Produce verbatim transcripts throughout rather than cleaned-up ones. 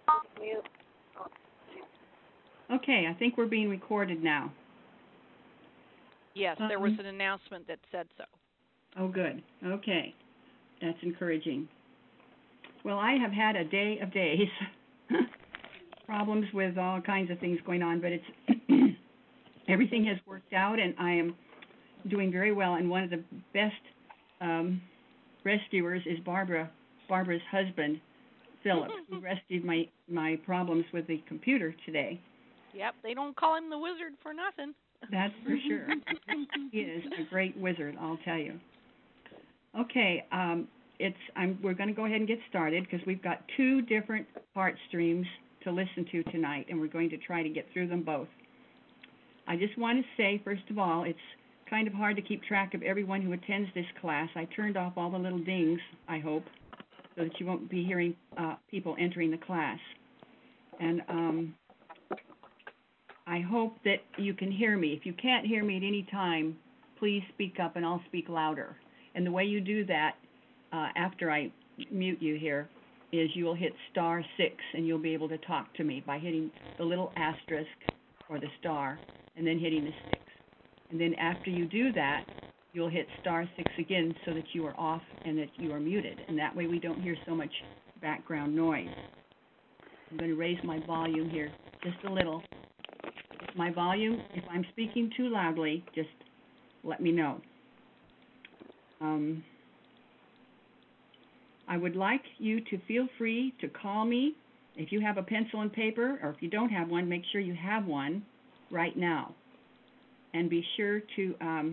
Mute. Okay, I think we're being recorded now. Yes, um, there was an announcement that said so. Oh, good. Okay, that's encouraging. Well, I have had a day of days. Problems with all kinds of things going on, but it's everything has worked out, and I am doing very well. And one of the best um, rescuers is Barbara, Barbara's husband, Philip, who rescued my, my problems with the computer today. Yep, they don't call him the wizard for nothing. That's for sure. He is a great wizard, I'll tell you. Okay, um, it's I'm we're going to go ahead and get started because we've got two different heart streams to listen to tonight, and we're going to try to get through them both. I just want to say, first of all, it's kind of hard to keep track of everyone who attends this class. I turned off all the little dings, I hope, so that you won't be hearing uh, people entering the class. And um, I hope that you can hear me. If you can't hear me at any time, please speak up and I'll speak louder. And the way you do that uh, after I mute you here is you will hit star six and you'll be able to talk to me by hitting the little asterisk or the star and then hitting the six. And then after you do that, you'll hit star six again so that you are off and that you are muted. And that way we don't hear so much background noise. I'm going to raise my volume here just a little. My volume, if I'm speaking too loudly, just let me know. Um, I would like you to feel free to call me. If you have a pencil and paper, or if you don't have one, make sure you have one right now. And be sure to um,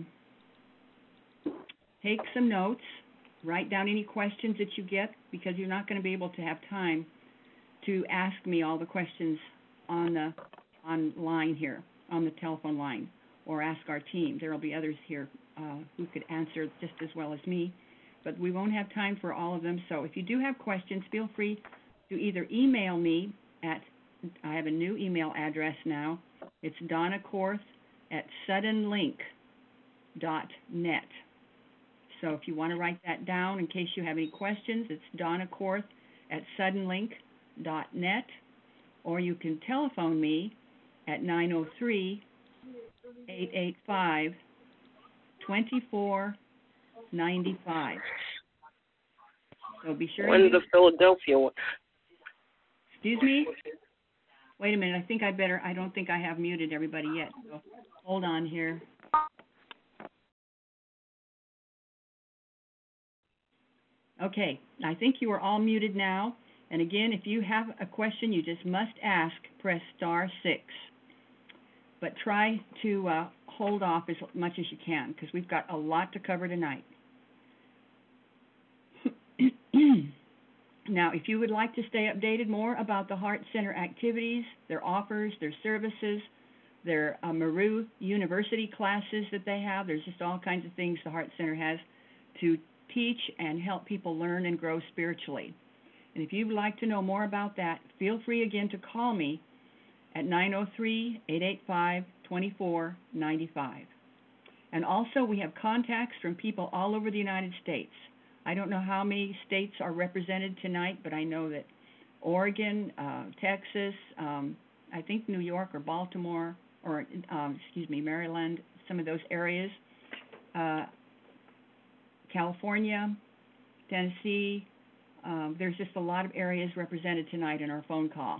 take some notes, write down any questions that you get, because you're not going to be able to have time to ask me all the questions on the online here, on the telephone line, or ask our team. There will be others here uh, who could answer just as well as me, but we won't have time for all of them. So if you do have questions, feel free to either email me at, I have a new email address now. It's Donna Korth at suddenlink dot net. So if you want to write that down in case you have any questions, it's Donna Korth at suddenlink dot net, or you can telephone me at nine oh three, eight eight five, two four nine five. So be sure. When's the Philadelphia one? Excuse me? Wait a minute. I think I better, I don't think I have muted everybody yet. So hold on here. Okay. I think you are all muted now. And again, if you have a question you just must ask, press star six. But try to uh, hold off as much as you can, because we've got a lot to cover tonight. Now, if you would like to stay updated more about the Heart Center activities, their offers, their services, their uh, Maru University classes that they have, there's just all kinds of things the Heart Center has to teach and help people learn and grow spiritually. And if you'd like to know more about that, feel free again to call me at nine oh three, eight eight five, two four nine five. And also we have contacts from people all over the United States. I don't know how many states are represented tonight, but I know that Oregon, uh, Texas, um, I think New York or Baltimore, or um, excuse me, Maryland, some of those areas, uh, California, Tennessee. Um, there's just a lot of areas represented tonight in our phone call.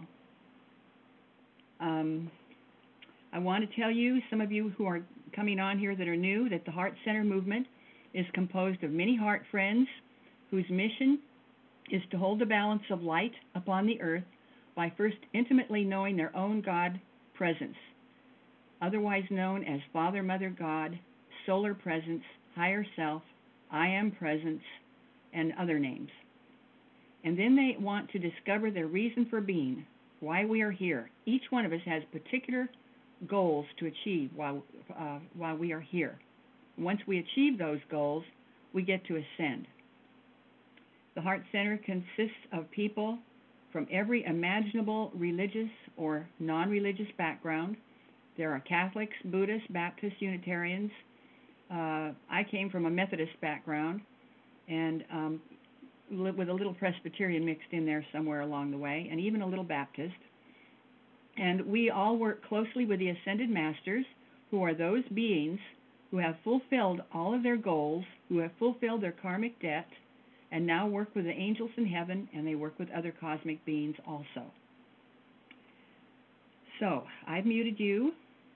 Um, I want to tell you, some of you who are coming on here that are new, that the Heart Center movement is composed of many heart friends whose mission is to hold the balance of light upon the earth by first intimately knowing their own God presence, otherwise known as Father, Mother, God, Solar Presence, Higher Self, I Am Presence, and other names. And then they want to discover their reason for being, why we are here. Each one of us has particular goals to achieve while uh, while we are here. Once we achieve those goals, we get to ascend. The Heart Center consists of people from every imaginable religious or non-religious background. There are Catholics, Buddhists, Baptists, Unitarians. Uh, I came from a Methodist background, and um, li- with a little Presbyterian mixed in there somewhere along the way, and even a little Baptist. And we all work closely with the Ascended Masters, who are those beings who have fulfilled all of their goals, who have fulfilled their karmic debt, and now work with the angels in heaven, and they work with other cosmic beings also. So, I've muted you,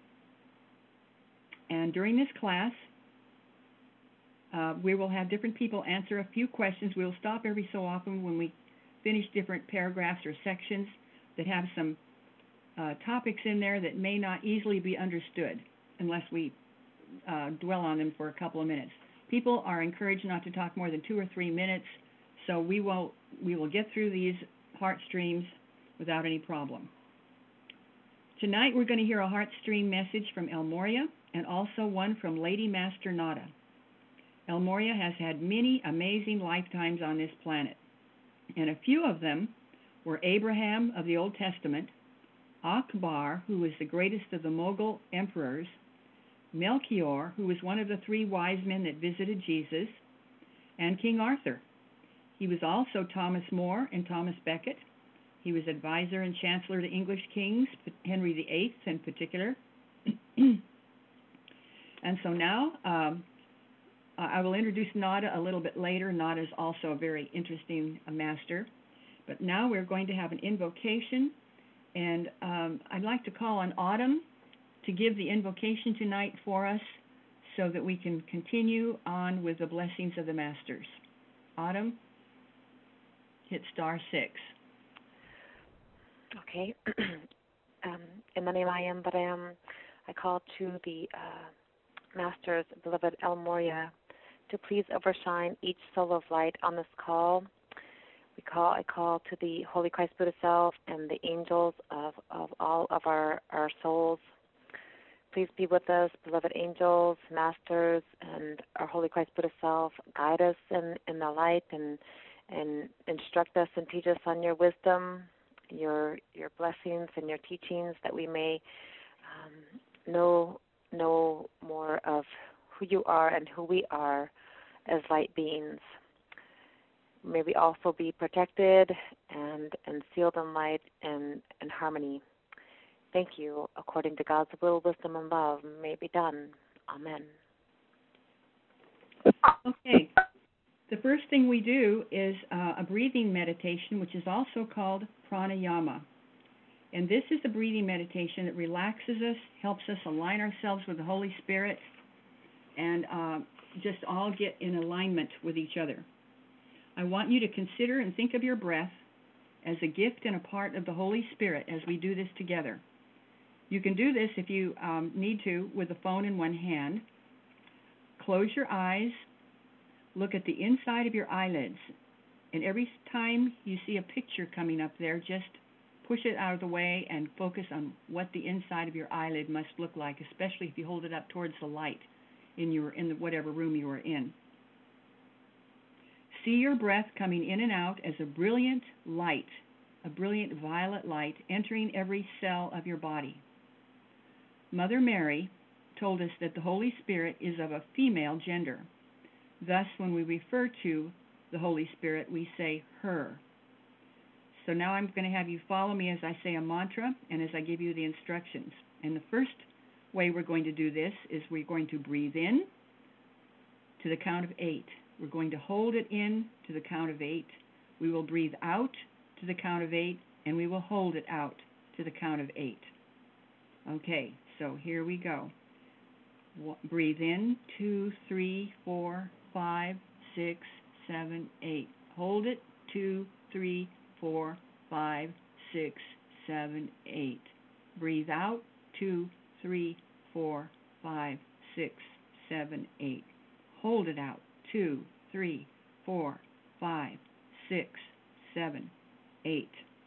and during this class, uh, we will have different people answer a few questions. We'll stop every so often when we finish different paragraphs or sections that have some uh, topics in there that may not easily be understood unless we uh, dwell on them for a couple of minutes. People are encouraged not to talk more than two or three minutes, so we will we will get through these heart streams without any problem. Tonight we're going to hear a heart stream message from El Morya and also one from Lady Master Nada. El Morya has had many amazing lifetimes on this planet, and a few of them were Abraham of the Old Testament, Akbar, who was the greatest of the Mughal emperors, Melchior, who was one of the three wise men that visited Jesus, and King Arthur. He was also Thomas More and Thomas Becket. He was advisor and chancellor to English kings, Henry the Eighth in particular. And so now um, I will introduce Nada a little bit later. Nada is also a very interesting uh, master. But now we're going to have an invocation, and um, I'd like to call on Autumn to give the invocation tonight for us so that we can continue on with the blessings of the Masters. Autumn, hit star six. Okay. um, in the name I am that I am, I call to the uh, Masters, beloved El Morya, to please overshine each soul of light on this call. We call, I call to the Holy Christ Buddha Self and the angels of, of all of our, our souls. Please be with us, beloved angels, masters, and our Holy Christ Buddha Self. Guide us in, in the light and and instruct us and teach us on your wisdom, your your blessings and your teachings, that we may um, know know more of who you are and who we are as light beings. May we also be protected and, and sealed in light and, and harmony. Thank you. According to God's will, wisdom, and love, may it be done. Amen. Okay. The first thing we do is uh, a breathing meditation, which is also called pranayama. And this is a breathing meditation that relaxes us, helps us align ourselves with the Holy Spirit, and uh, just all get in alignment with each other. I want you to consider and think of your breath as a gift and a part of the Holy Spirit as we do this together. You can do this if you um, need to with the phone in one hand. Close your eyes. Look at the inside of your eyelids. And every time you see a picture coming up there, just push it out of the way and focus on what the inside of your eyelid must look like, especially if you hold it up towards the light in your in the, whatever room you are in. See your breath coming in and out as a brilliant light, a brilliant violet light entering every cell of your body. Mother Mary told us that the Holy Spirit is of a female gender. Thus, when we refer to the Holy Spirit, we say her. So now I'm going to have you follow me as I say a mantra and as I give you the instructions. And the first way we're going to do this is we're going to breathe in to the count of eight. We're going to hold it in to the count of eight. We will breathe out to the count of eight, and we will hold it out to the count of eight. Okay, so here we go. Breathe in, two, three, four, five, six, seven, eight. Hold it, two, three, four, five, six, seven, eight. Breathe out, two, three, four, five, six, seven, eight. Hold it out, two, three, four, five, six, seven, eight.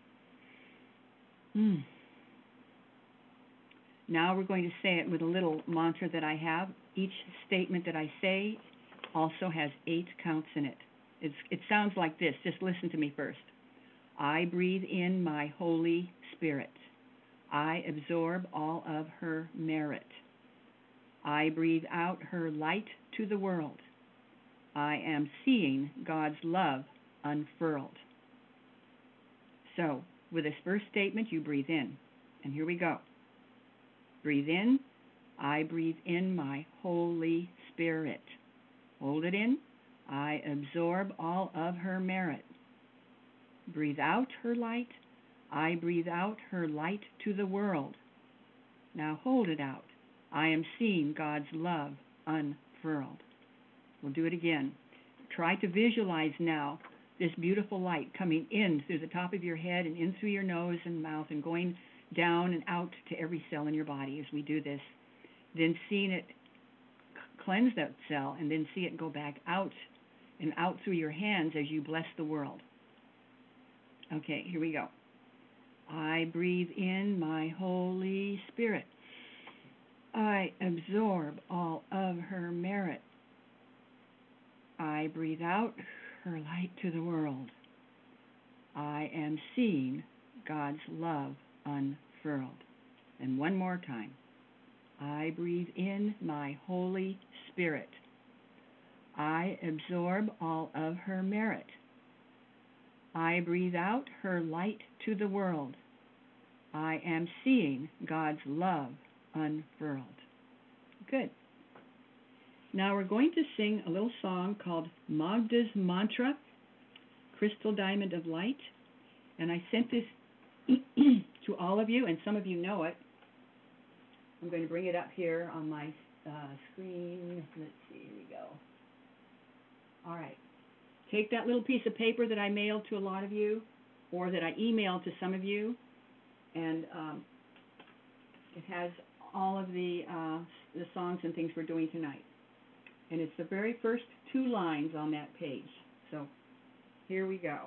Hmm. Now we're going to say it with a little mantra that I have. Each statement that I say also has eight counts in it. It's, it sounds like this. Just listen to me first. I breathe in my Holy Spirit. I absorb all of her merit. I breathe out her light to the world. I am seeing God's love unfurled. So, with this first statement, you breathe in. And here we go. Breathe in. I breathe in my Holy Spirit. Hold it in. I absorb all of her merit. Breathe out her light. I breathe out her light to the world. Now hold it out. I am seeing God's love unfurled. We'll do it again. Try to visualize now this beautiful light coming in through the top of your head and in through your nose and mouth and going down and out to every cell in your body as we do this. Then seeing it cleanse that cell and then see it go back out and out through your hands as you bless the world. Okay, here we go. I breathe in my Holy Spirit. I absorb all of her merit. I breathe out her light to the world. I am seeing God's love unfurled. And one more time. I breathe in my Holy Spirit. I absorb all of her merit. I breathe out her light to the world. I am seeing God's love unfurled. Good. Now we're going to sing a little song called Magda's Mantra, Crystal Diamond of Light. And I sent this to all of you, and some of you know it. I'm going to bring it up here on my uh, screen. Let's see, here we go. All right. Take that little piece of paper that I mailed to a lot of you, or that I emailed to some of you, and um, it has all of the uh, the songs and things we're doing tonight. And it's the very first two lines on that page. So here we go.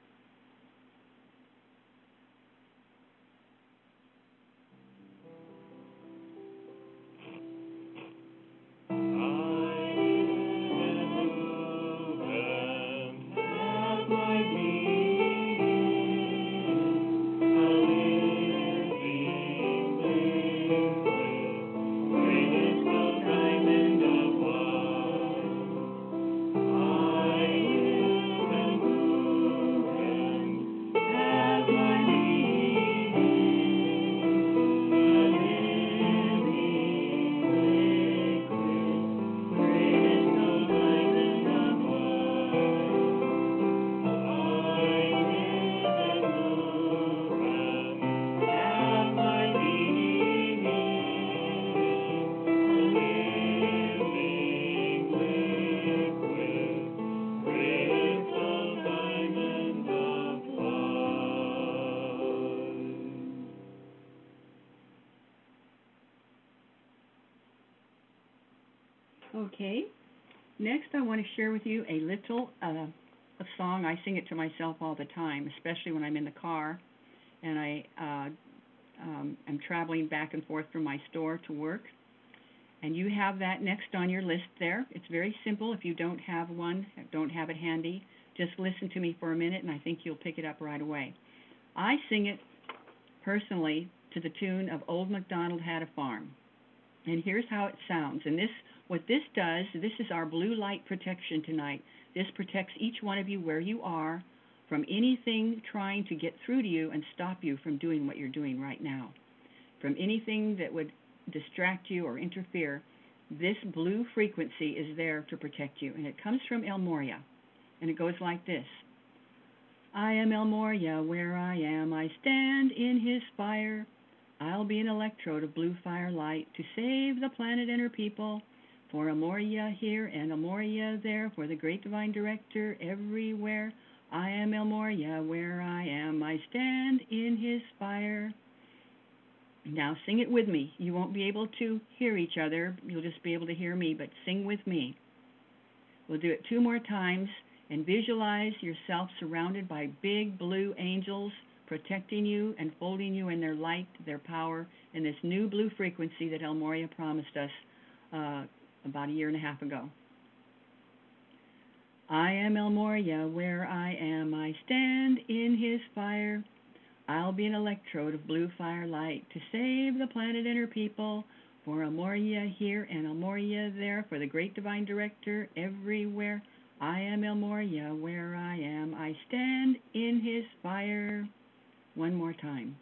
Okay, next I want to share with you a little uh, a song. I sing it to myself all the time, especially when I'm in the car and I uh, um, am traveling back and forth from my store to work. And you have that next on your list there. It's very simple. If you don't have one, don't have it handy, just listen to me for a minute and I think you'll pick it up right away. I sing it personally to the tune of Old MacDonald Had a Farm. And here's how it sounds. And this, what this does, this is our blue light protection tonight. This protects each one of you where you are from anything trying to get through to you and stop you from doing what you're doing right now. From anything that would distract you or interfere, this blue frequency is there to protect you. And it comes from El Morya. And it goes like this. I am El Morya, where I am, I stand in his fire. I'll be an electrode of blue firelight to save the planet and her people. For El Morya here and El Morya there, for the great divine director everywhere. I am El Morya, where I am, I stand in his fire. Now sing it with me. You won't be able to hear each other. You'll just be able to hear me, but sing with me. We'll do it two more times, and visualize yourself surrounded by big blue angels protecting you and folding you in their light, their power, and this new blue frequency that El Morya promised us uh, about a year and a half ago. I am El Morya, where I am, I stand in his fire. I'll be an electrode of blue firelight to save the planet and her people. For El Morya here and El Morya there, for the great divine director everywhere. I am El Moria, where I am, I stand in his fire. One more time.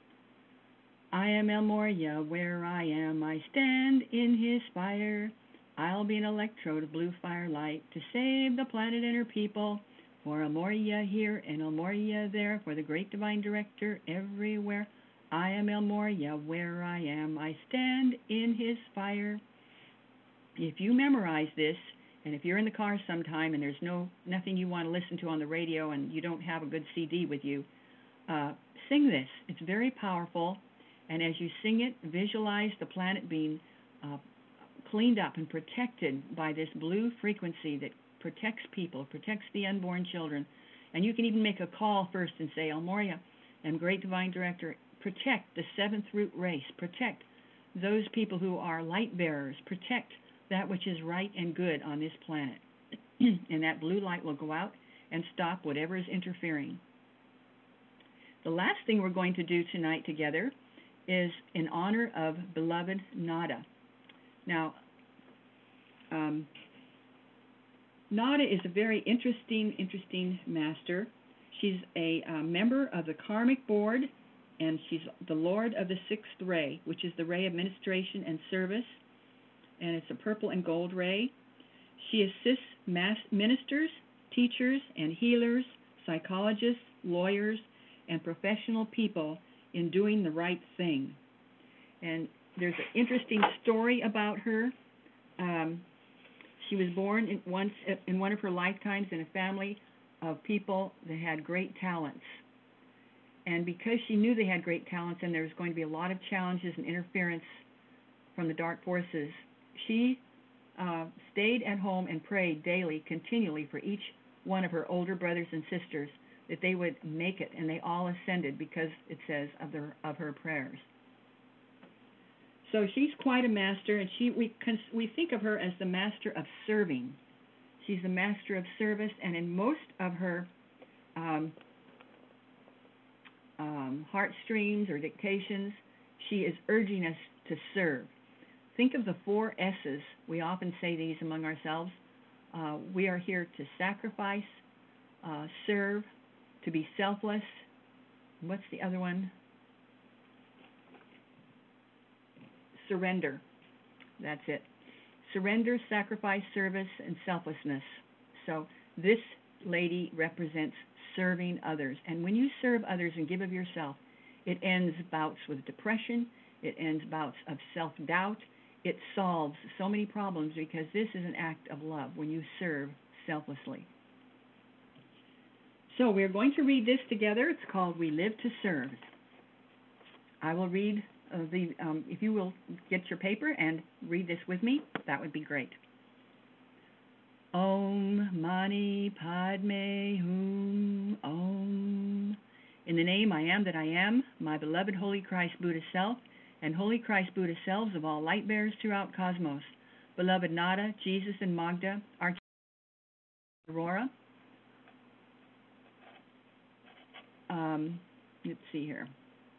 I am El Moria, where I am, I stand in his fire. I'll be an electrode of blue firelight to save the planet and her people. For El Moria here and El Moria there, for the great divine director everywhere. I am El Moria, where I am, I stand in his fire. If you memorize this, and if you're in the car sometime and there's no nothing you want to listen to on the radio and you don't have a good C D with you, uh, sing this. It's very powerful, and as you sing it, visualize the planet being uh, cleaned up and protected by this blue frequency that protects people, protects the unborn children. And you can even make a call first and say, El Moria and Great Divine Director, protect the seventh root race, protect those people who are light bearers, protect that which is right and good on this planet. And that blue light will go out and stop whatever is interfering. The last thing we're going to do tonight together is in honor of beloved Nada. Now, um, Nada is a very interesting, interesting master. She's a uh, member of the Karmic Board, and she's the Lord of the Sixth Ray, which is the ray of ministration and service, and it's a purple and gold ray. She assists mass ministers, teachers, and healers, psychologists, lawyers, and professional people in doing the right thing. And there's an interesting story about her. Um, she was born in, once in one of her lifetimes in a family of people that had great talents. And because she knew they had great talents and there was going to be a lot of challenges and interference from the dark forces, she uh, stayed at home and prayed daily, continually for each one of her older brothers and sisters that they would make it, and they all ascended because, it says, of their of her prayers. So she's quite a master, and she we we think of her as the master of serving. She's the master of service, and in most of her um, um, heartstrings or dictations, she is urging us to serve. Think of the four S's. We often say these among ourselves. Uh, we are here to sacrifice, uh, serve, to be selfless. What's the other one? Surrender. That's it. Surrender, sacrifice, service, and selflessness. So this lady represents serving others. And when you serve others and give of yourself, it ends bouts with depression. It ends bouts of self-doubt. It solves so many problems because this is an act of love when you serve selflessly. So we're going to read this together. It's called We Live to Serve. I will read uh, the, um, if you will get your paper and read this with me, that would be great. Om Mani Padme Hum Om. In the name I am that I am, my beloved Holy Christ Buddha Self, and Holy Christ Buddha selves of all light bearers throughout cosmos, beloved Nada, Jesus, and Magda, Archangel Aurora. Um, let's see here.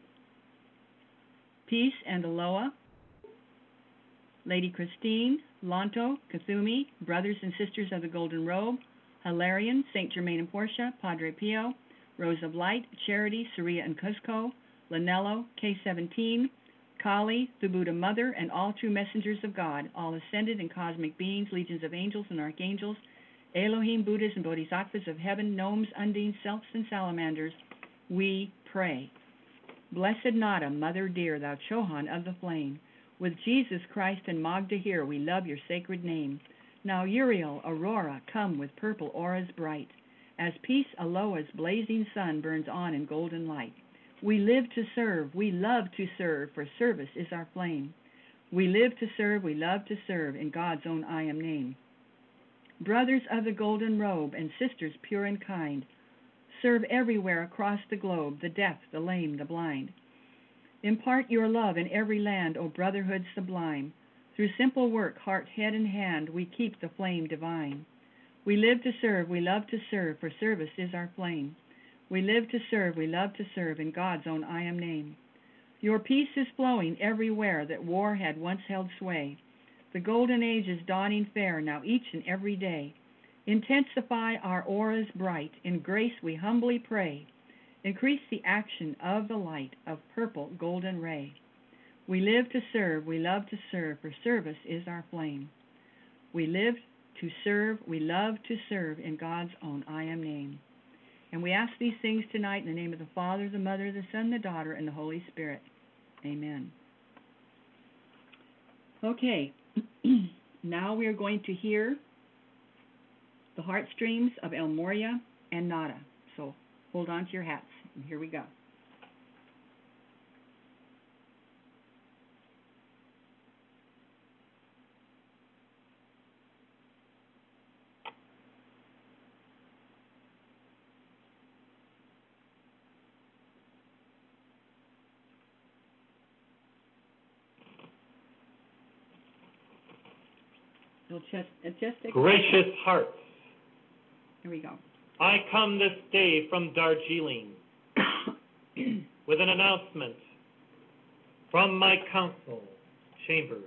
Peace and Aloha, Lady Christine, Lanto, Kathumi, brothers and sisters of the Golden Robe, Hilarion, Saint Germain and Portia, Padre Pio, Rose of Light, Charity, Saria and Cusco, Lanello, K seventeen, Kali, the Buddha Mother, and all true messengers of God, all ascended and cosmic beings, legions of angels and archangels, Elohim, Buddhas, and Bodhisattvas of heaven, gnomes, undines, selfs, and salamanders, we pray. Blessed Nada, Mother dear, thou Chohan of the flame, with Jesus Christ and Magda here, we love your sacred name. Now Uriel, Aurora, come with purple auras bright, as peace Aloha's blazing sun burns on in golden light. We live to serve, we love to serve, for service is our flame. We live to serve, we love to serve, in God's own I am name. Brothers of the golden robe, and sisters pure and kind, serve everywhere across the globe, the deaf, the lame, the blind. Impart your love in every land, O brotherhood sublime. Through simple work, heart, head, and hand, we keep the flame divine. We live to serve, we love to serve, for service is our flame. We live to serve, we love to serve, in God's own I am name. Your peace is flowing everywhere that war had once held sway. The golden age is dawning fair, now each and every day. Intensify our auras bright. In grace we humbly pray. Increase the action of the light of purple golden ray. We live to serve, we love to serve, for service is our flame. We live to serve, we love to serve in God's own I am name. And we ask these things tonight in the name of the Father, the Mother, the Son, the Daughter, and the Holy Spirit. Amen. Okay, now we are going to hear the heartstrings of El Morya and Nada. So hold on to your hats, and here we go. Just, just a Gracious hearts, here we go. I come this day from Darjeeling with an announcement from my council chambers.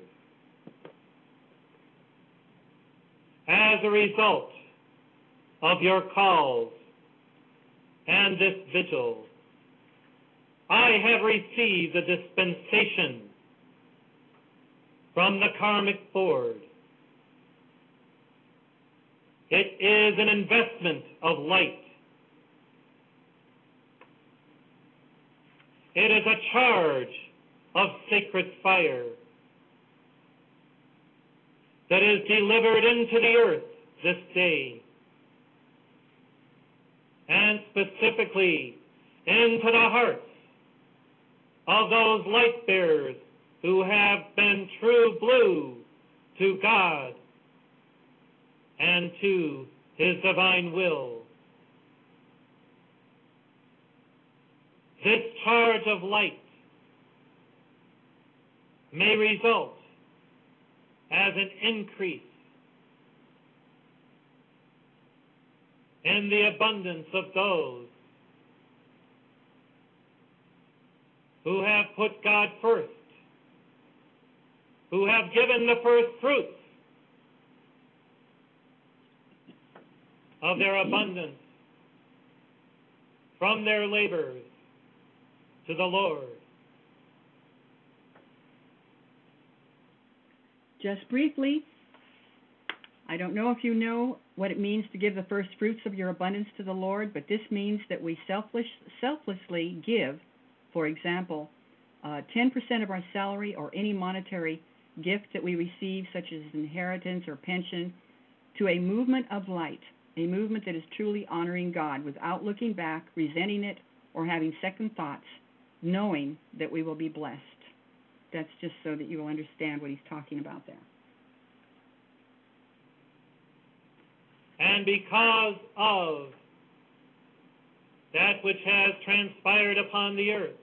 As a result of your calls and this vigil, I have received a dispensation from the Karmic Board. It is an investment of light. It is a charge of sacred fire that is delivered into the earth this day, and specifically into the hearts of those light bearers who have been true blue to God and to His divine will. This charge of light may result as an increase in the abundance of those who have put God first, who have given the first fruits of their abundance from their labors to the Lord. Just briefly, I don't know if you know what it means to give the first fruits of your abundance to the Lord, but this means that we selfless, selflessly give, for example, uh, ten percent of our salary or any monetary gift that we receive, such as inheritance or pension, to a movement of light, a movement that is truly honoring God without looking back, resenting it, or having second thoughts, knowing that we will be blessed. That's just so that you will understand what he's talking about there. And because of that which has transpired upon the earth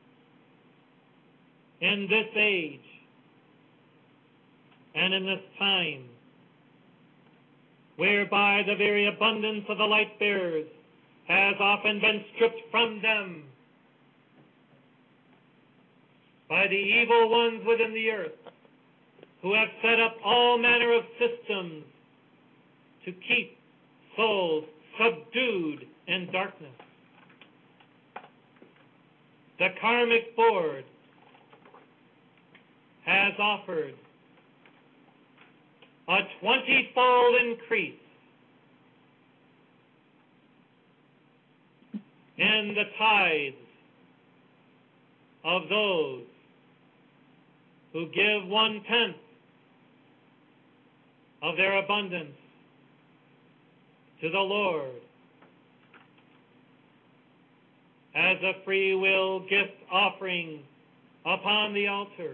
in this age and in this time, whereby the very abundance of the light bearers has often been stripped from them by the evil ones within the earth, who have set up all manner of systems to keep souls subdued in darkness. The Karmic Board has offered a twenty-fold increase in the tithes of those who give one-tenth of their abundance to the Lord as a free will gift offering upon the altar.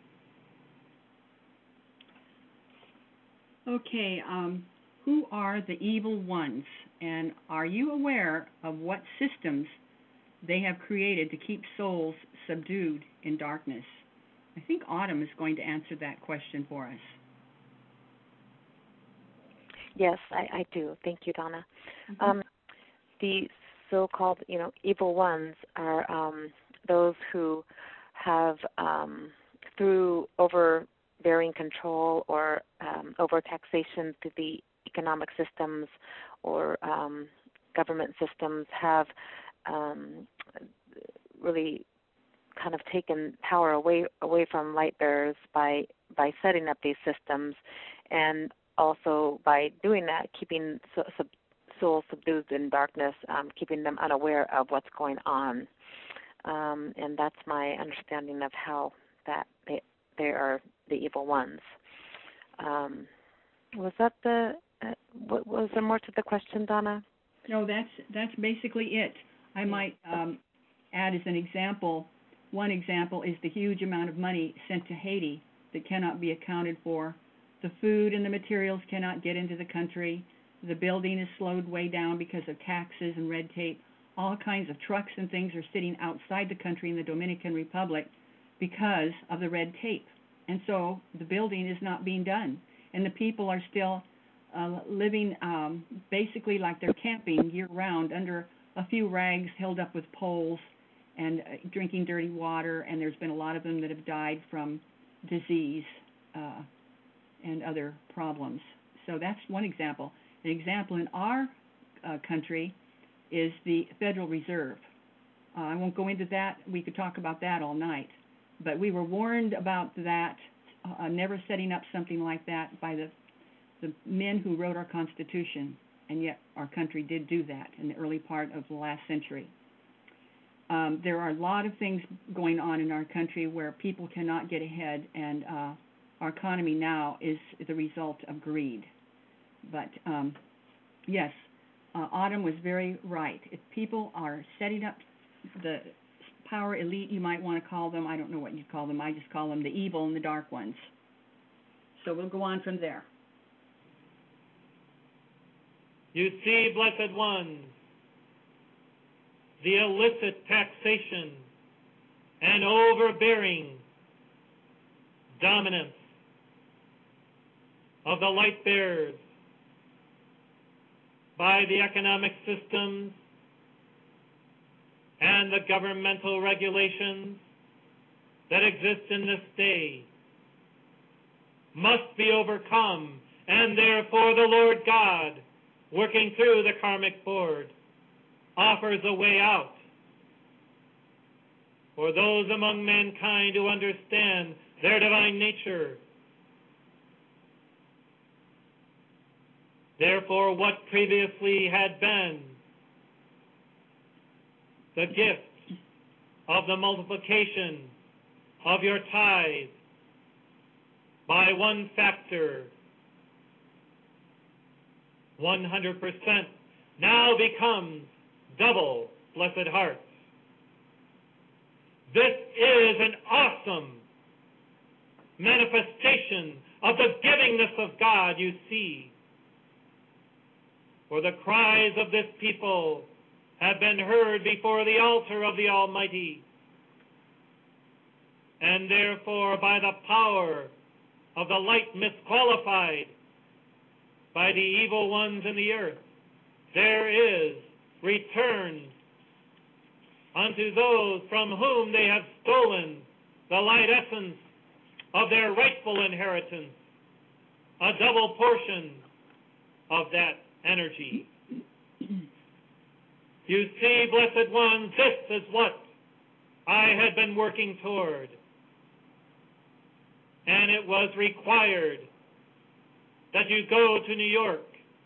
Okay, um, who are the evil ones, and are you aware of what systems they have created to keep souls subdued in darkness? I think Autumn is going to answer that question for us. Yes, I, I do. Thank you, Donna. Mm-hmm. Um, the so-called, you know, evil ones are um, those who have, um, through overbearing control or um, overtaxation through the economic systems or um, government systems have um, really kind of taken power away away from light bearers by by setting up these systems, and also by doing that, keeping so, sub, souls subdued in darkness, um, keeping them unaware of what's going on. Um, and that's my understanding of how that they they are the evil ones. Um, was that the? Uh, what, was there more to the question, Donna? No, that's that's basically it. I might um, add as an example. One example is the huge amount of money sent to Haiti that cannot be accounted for. The food and the materials cannot get into the country. The building is slowed way down because of taxes and red tape. All kinds of trucks and things are sitting outside the country in the Dominican Republic because of the red tape. And so the building is not being done. And the people are still uh, living um, basically like they're camping year-round under a few rags held up with poles and uh, drinking dirty water. And there's been a lot of them that have died from disease uh, and other problems. So that's one example. An example in our uh, country is the Federal Reserve. Uh, I won't go into that. We could talk about that all night. But we were warned about that, uh, never setting up something like that by the, the men who wrote our Constitution, and yet our country did do that in the early part of the last century. Um, there are a lot of things going on in our country where people cannot get ahead, and uh, our economy now is the result of greed. But um, yes, uh, Autumn was very right. If people are setting up the power elite, you might want to call them, I don't know what you'd call them, I just call them the evil and the dark ones. So we'll go on from there. You see, blessed ones, the illicit taxation and overbearing dominance of the light bearers by the economic systems and the governmental regulations that exist in this day must be overcome, and therefore the Lord God, working through the karmic board, offers a way out for those among mankind who understand their divine nature. Therefore, what previously had been the gift of the multiplication of your tithe by one factor, one hundred percent, now becomes double blessed hearts. This is an awesome manifestation of the givingness of God, you see. For the cries of this people have been heard before the altar of the Almighty, and therefore by the power of the light misqualified by the evil ones in the earth, there is return unto those from whom they have stolen the light essence of their rightful inheritance, a double portion of that energy. You see, blessed ones, this is what I had been working toward. And it was required that you go to New York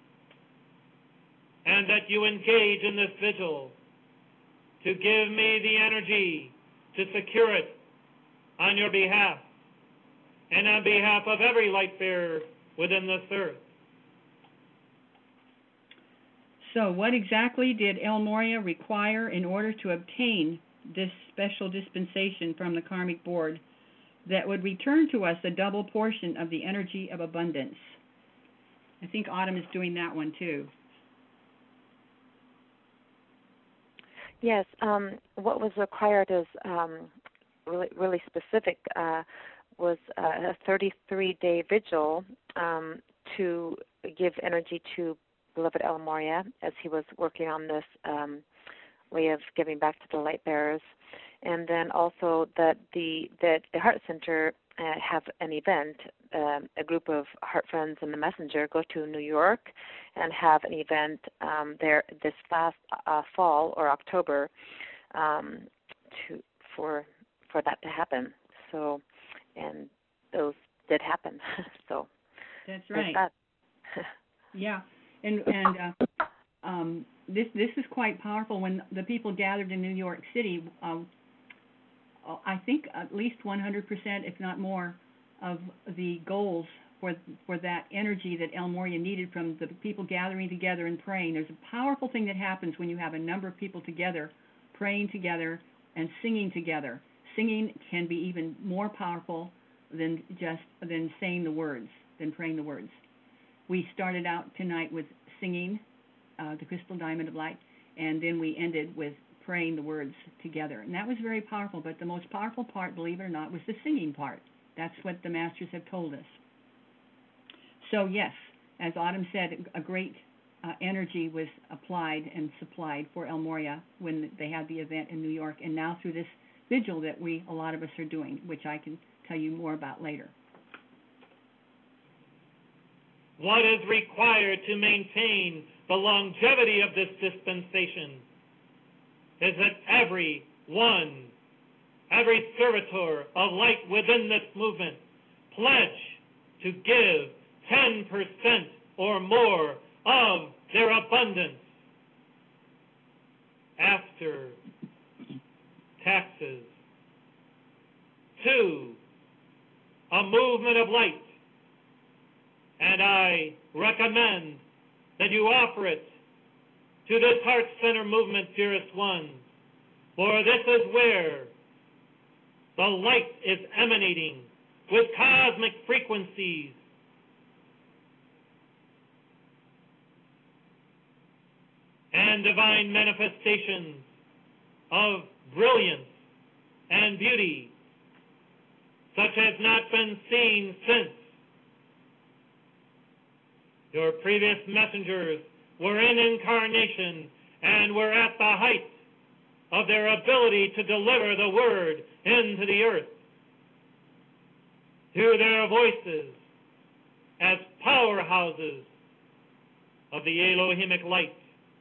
and that you engage in this vigil to give me the energy to secure it on your behalf and on behalf of every light bearer within this earth. So what exactly did El Morya require in order to obtain this special dispensation from the Karmic Board that would return to us a double portion of the energy of abundance? I think Autumn is doing that one too. Yes, um, what was required is um, really, really specific, uh, was a thirty-three day vigil um, to give energy to beloved El Morya as he was working on this um, way of giving back to the light bearers. and then also that the that the Heart Center uh, have an event. Um, a group of Heart Friends and the Messenger go to New York and have an event um, there this last uh, fall or October um, to for for that to happen. So, and those did happen. So That's right. that. Yeah, and and uh, um, this this is quite powerful. When the people gathered in New York City, um, I think at least one hundred percent, if not more, of the goals for for that energy that El Morya needed from the people gathering together and praying. There's a powerful thing that happens when you have a number of people together, praying together and singing together. Singing can be even more powerful than just than saying the words, than praying the words. We started out tonight with singing uh, the Crystal Diamond of Light, and then we ended with praying the words together. And that was very powerful, but the most powerful part, believe it or not, was the singing part. That's what the masters have told us. So yes, as Autumn said, a great uh, energy was applied and supplied for El Morya when they had the event in New York, and now through this vigil that we, a lot of us are doing, which I can tell you more about later. What is required to maintain the longevity of this dispensation is that every one, every servitor of light within this movement pledge to give ten percent or more of their abundance after taxes to a movement of light. And I recommend that you offer it to this Heart Center movement, dearest ones, for this is where the light is emanating with cosmic frequencies and divine manifestations of brilliance and beauty such as not been seen since your previous messengers were in incarnation and were at the height of their ability to deliver the word into the earth through their voices as powerhouses of the Elohimic light.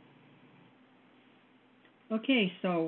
Okay, so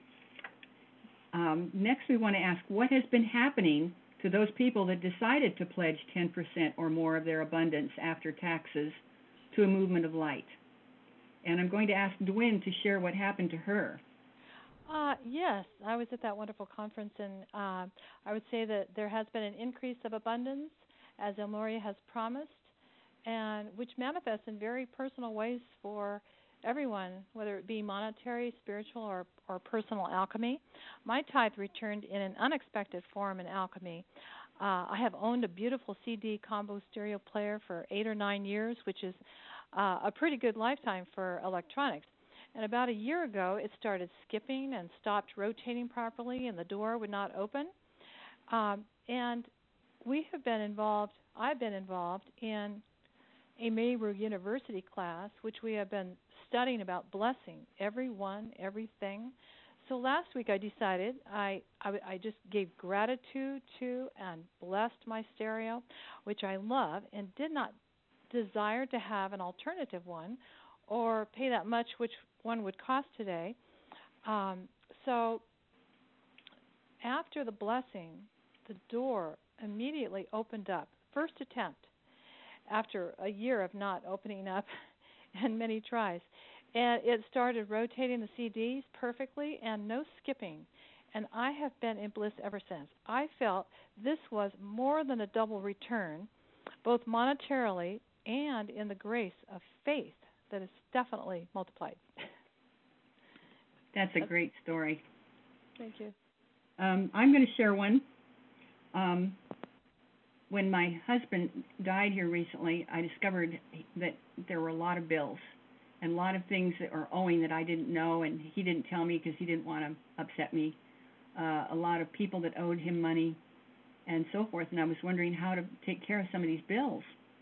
um, next we want to ask, what has been happening to those people that decided to pledge ten percent or more of their abundance after taxes to a movement of light? And I'm going to ask Dwin to share what happened to her. Uh, yes, I was at that wonderful conference, and uh, I would say that there has been an increase of abundance, as El Morya has promised, and which manifests in very personal ways for everyone, whether it be monetary, spiritual, or, or personal alchemy. My tithe returned in an unexpected form in alchemy. Uh, I have owned a beautiful C D combo stereo player for eight or nine years, which is uh, a pretty good lifetime for electronics. And about a year ago, it started skipping and stopped rotating properly, and the door would not open. Um, and we have been involved, I've been involved in a Meru University class, which we have been studying about blessing everyone, everything. So last week I decided I, I, I just gave gratitude to and blessed my stereo, which I love, and did not desire to have an alternative one or pay that much, which one would cost today. Um, so after the blessing, the door immediately opened up. First attempt after a year of not opening up and many tries. And it started rotating the C Ds perfectly and no skipping. And I have been in bliss ever since. I felt this was more than a double return, both monetarily and in the grace of faith that is definitely multiplied. That's a great story. Thank you. Um, I'm going to share one. Um, when my husband died here recently, I discovered that there were a lot of bills and a lot of things that are owing that I didn't know, and he didn't tell me because he didn't want to upset me. Uh, a lot of people that owed him money and so forth, and I was wondering how to take care of some of these bills.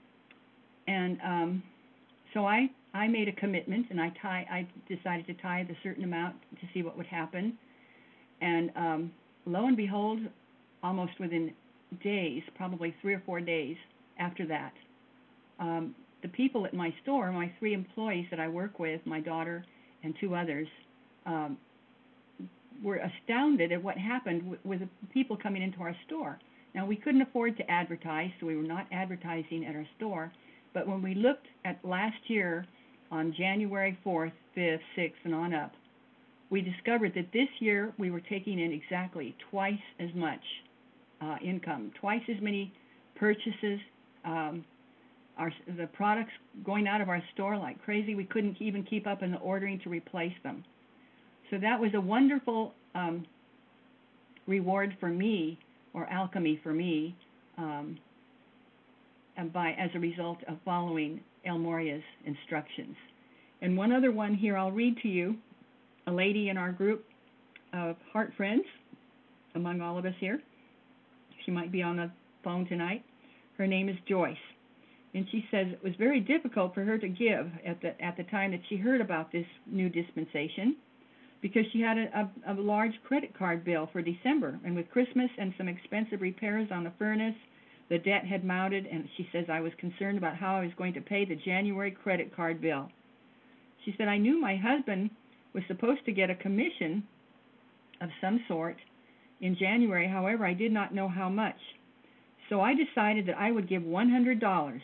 And um, so I, I made a commitment, and I, tie, I decided to tithe a certain amount to see what would happen. And um, lo and behold, almost within days, probably three or four days after that, um, the people at my store, my three employees that I work with, my daughter and two others, um, were astounded at what happened w- with the people coming into our store. Now, we couldn't afford to advertise, so we were not advertising at our store. But when we looked at last year on January fourth, fifth, sixth, and on up, we discovered that this year we were taking in exactly twice as much uh, income, twice as many purchases. Um, our the products going out of our store like crazy. We couldn't even keep up in the ordering to replace them. So that was a wonderful um, reward for me, or alchemy for me, um, and by as a result of following El Moria's instructions. And one other one here I'll read to you. A lady in our group of heart friends, among all of us here. She might be on the phone tonight. Her name is Joyce. And she says it was very difficult for her to give at the at the time that she heard about this new dispensation, because she had a, a, a large credit card bill for December, and with Christmas and some expensive repairs on the furnace, the debt had mounted, and she says, I was concerned about how I was going to pay the January credit card bill. She said, I knew my husband was supposed to get a commission of some sort in January, however, I did not know how much. So I decided that I would give one hundred dollars.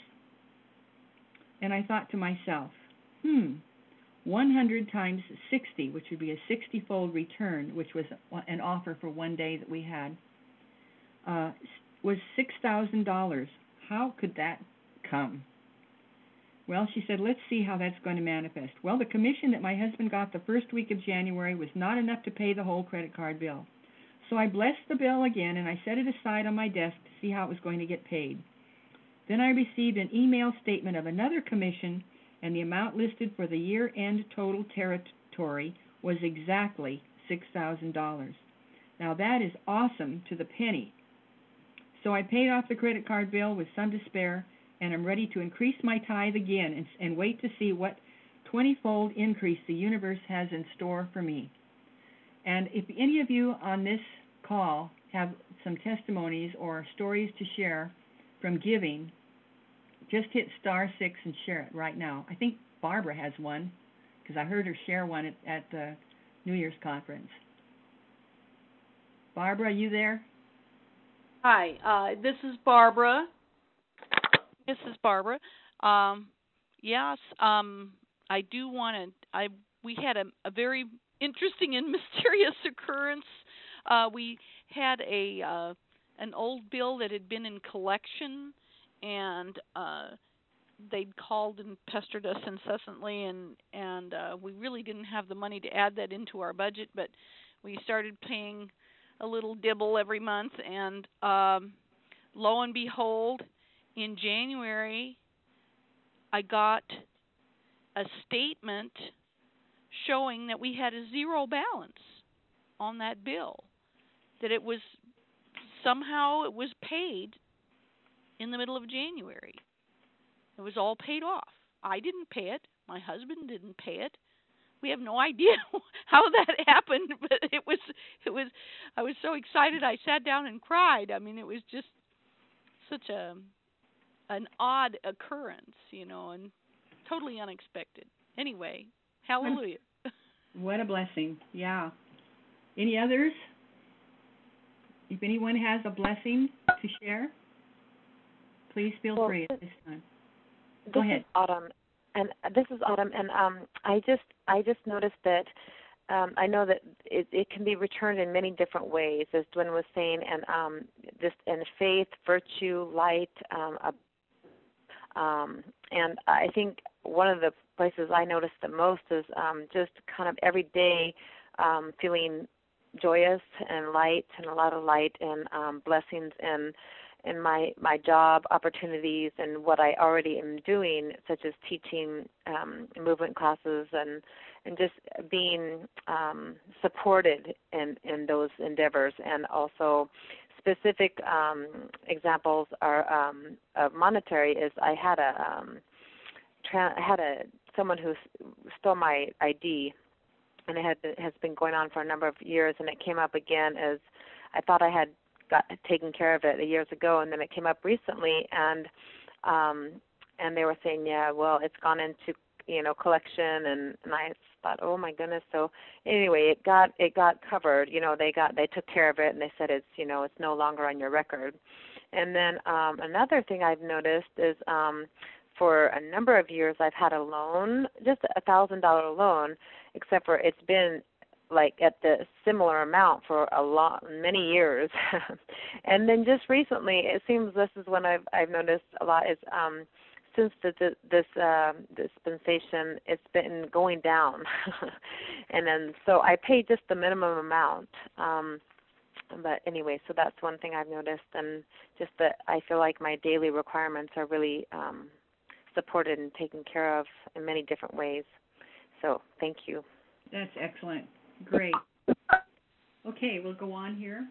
And I thought to myself, hmm, one hundred times sixty, which would be a sixty-fold return, which was an offer for one day that we had, uh, was six thousand dollars. How could that come? Well, she said, let's see how that's going to manifest. Well, the commission that my husband got the first week of January was not enough to pay the whole credit card bill. So I blessed the bill again, and I set it aside on my desk to see how it was going to get paid. Then I received an email statement of another commission, and the amount listed for the year-end total territory was exactly six thousand dollars. Now, that is awesome to the penny. So I paid off the credit card bill with some despair, and I'm ready to increase my tithe again and, and wait to see what twenty-fold increase the universe has in store for me. And if any of you on this call have some testimonies or stories to share from giving, just hit star six and share it right now. I think Barbara has one, because I heard her share one at, at the New Year's conference. Barbara, are you there? Hi, uh, this is Barbara. This is Barbara. Um, yes, um, I do want to. I we had a, a very interesting and mysterious occurrence. Uh, we had a uh, an old bill that had been in collection, and uh, they'd called and pestered us incessantly, and and uh, we really didn't have the money to add that into our budget, but we started paying a little dibble every month, and um, lo and behold, in January, I got a statement showing that we had a zero balance on that bill, that it was somehow it was paid in the middle of January. It was all paid off. I didn't pay it. My husband didn't pay it. We have no idea how that happened, but it was it was I was so excited I sat down and cried. I mean, it was just such a an odd occurrence, you know, and totally unexpected. Anyway, hallelujah. What a blessing. Yeah. Any others? If anyone has a blessing to share, please feel well, free at this time. This Go ahead. is Autumn, and this is Autumn, and um, I just I just noticed that um, I know that it, it can be returned in many different ways, as Dwayne was saying, and um, just in faith, virtue, light, um, uh, um, and I think one of the places I noticed the most is um, just kind of every day um, feeling joyous and light, and a lot of light and um, blessings and. in my, my job opportunities and what I already am doing, such as teaching um, movement classes and and just being um, supported in, in those endeavors. And also specific um, examples are um, of monetary is I had a um, tra- I had a someone who stole my I D, and it had has been going on for a number of years, and it came up again as I thought I had got taken care of it years ago, and then it came up recently, and um, and they were saying, yeah, well, it's gone into you know collection, and, and I thought, oh my goodness. So anyway, it got it got covered. You know, they got they took care of it, and they said it's you know it's no longer on your record. And then um, another thing I've noticed is um, for a number of years I've had a loan, just a thousand dollar loan, except for it's been like at the similar amount for a lot, many years. And then just recently, it seems this is when I've I've noticed a lot is um, since the, the, this uh, dispensation, it's been going down, and then so I pay just the minimum amount. Um, but anyway, so that's one thing I've noticed, and just that I feel like my daily requirements are really um, supported and taken care of in many different ways. So thank you. That's excellent. Great. Okay, we'll go on here.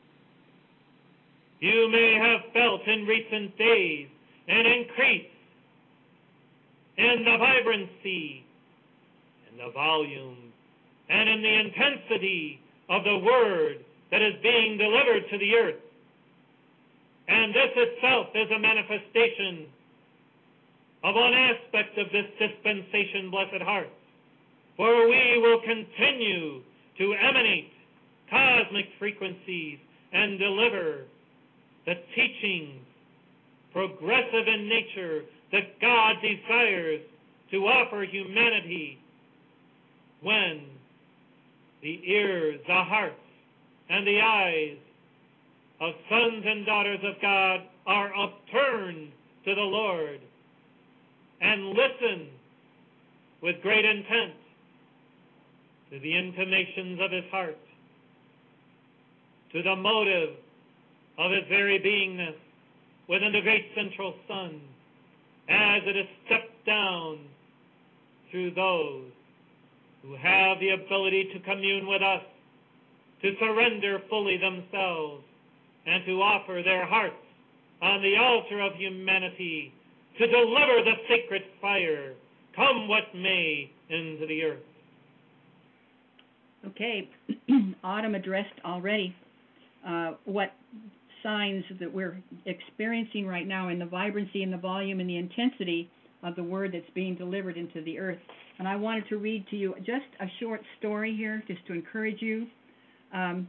You may have felt in recent days an increase in the vibrancy, in the volume, and in the intensity of the word that is being delivered to the earth. And this itself is a manifestation of one aspect of this dispensation, Blessed Hearts. For we will continue to emanate cosmic frequencies and deliver the teachings, progressive in nature, that God desires to offer humanity when the ears, the hearts, and the eyes of sons and daughters of God are upturned to the Lord and listen with great intent to the intimations of his heart, to the motive of his very beingness within the great central sun, as it is stepped down through those who have the ability to commune with us, to surrender fully themselves, and to offer their hearts on the altar of humanity, to deliver the sacred fire, come what may, into the earth. Okay, Autumn addressed already uh, what signs that we're experiencing right now in the vibrancy and the volume and the intensity of the word that's being delivered into the earth. And I wanted to read to you just a short story here, just to encourage you. Um,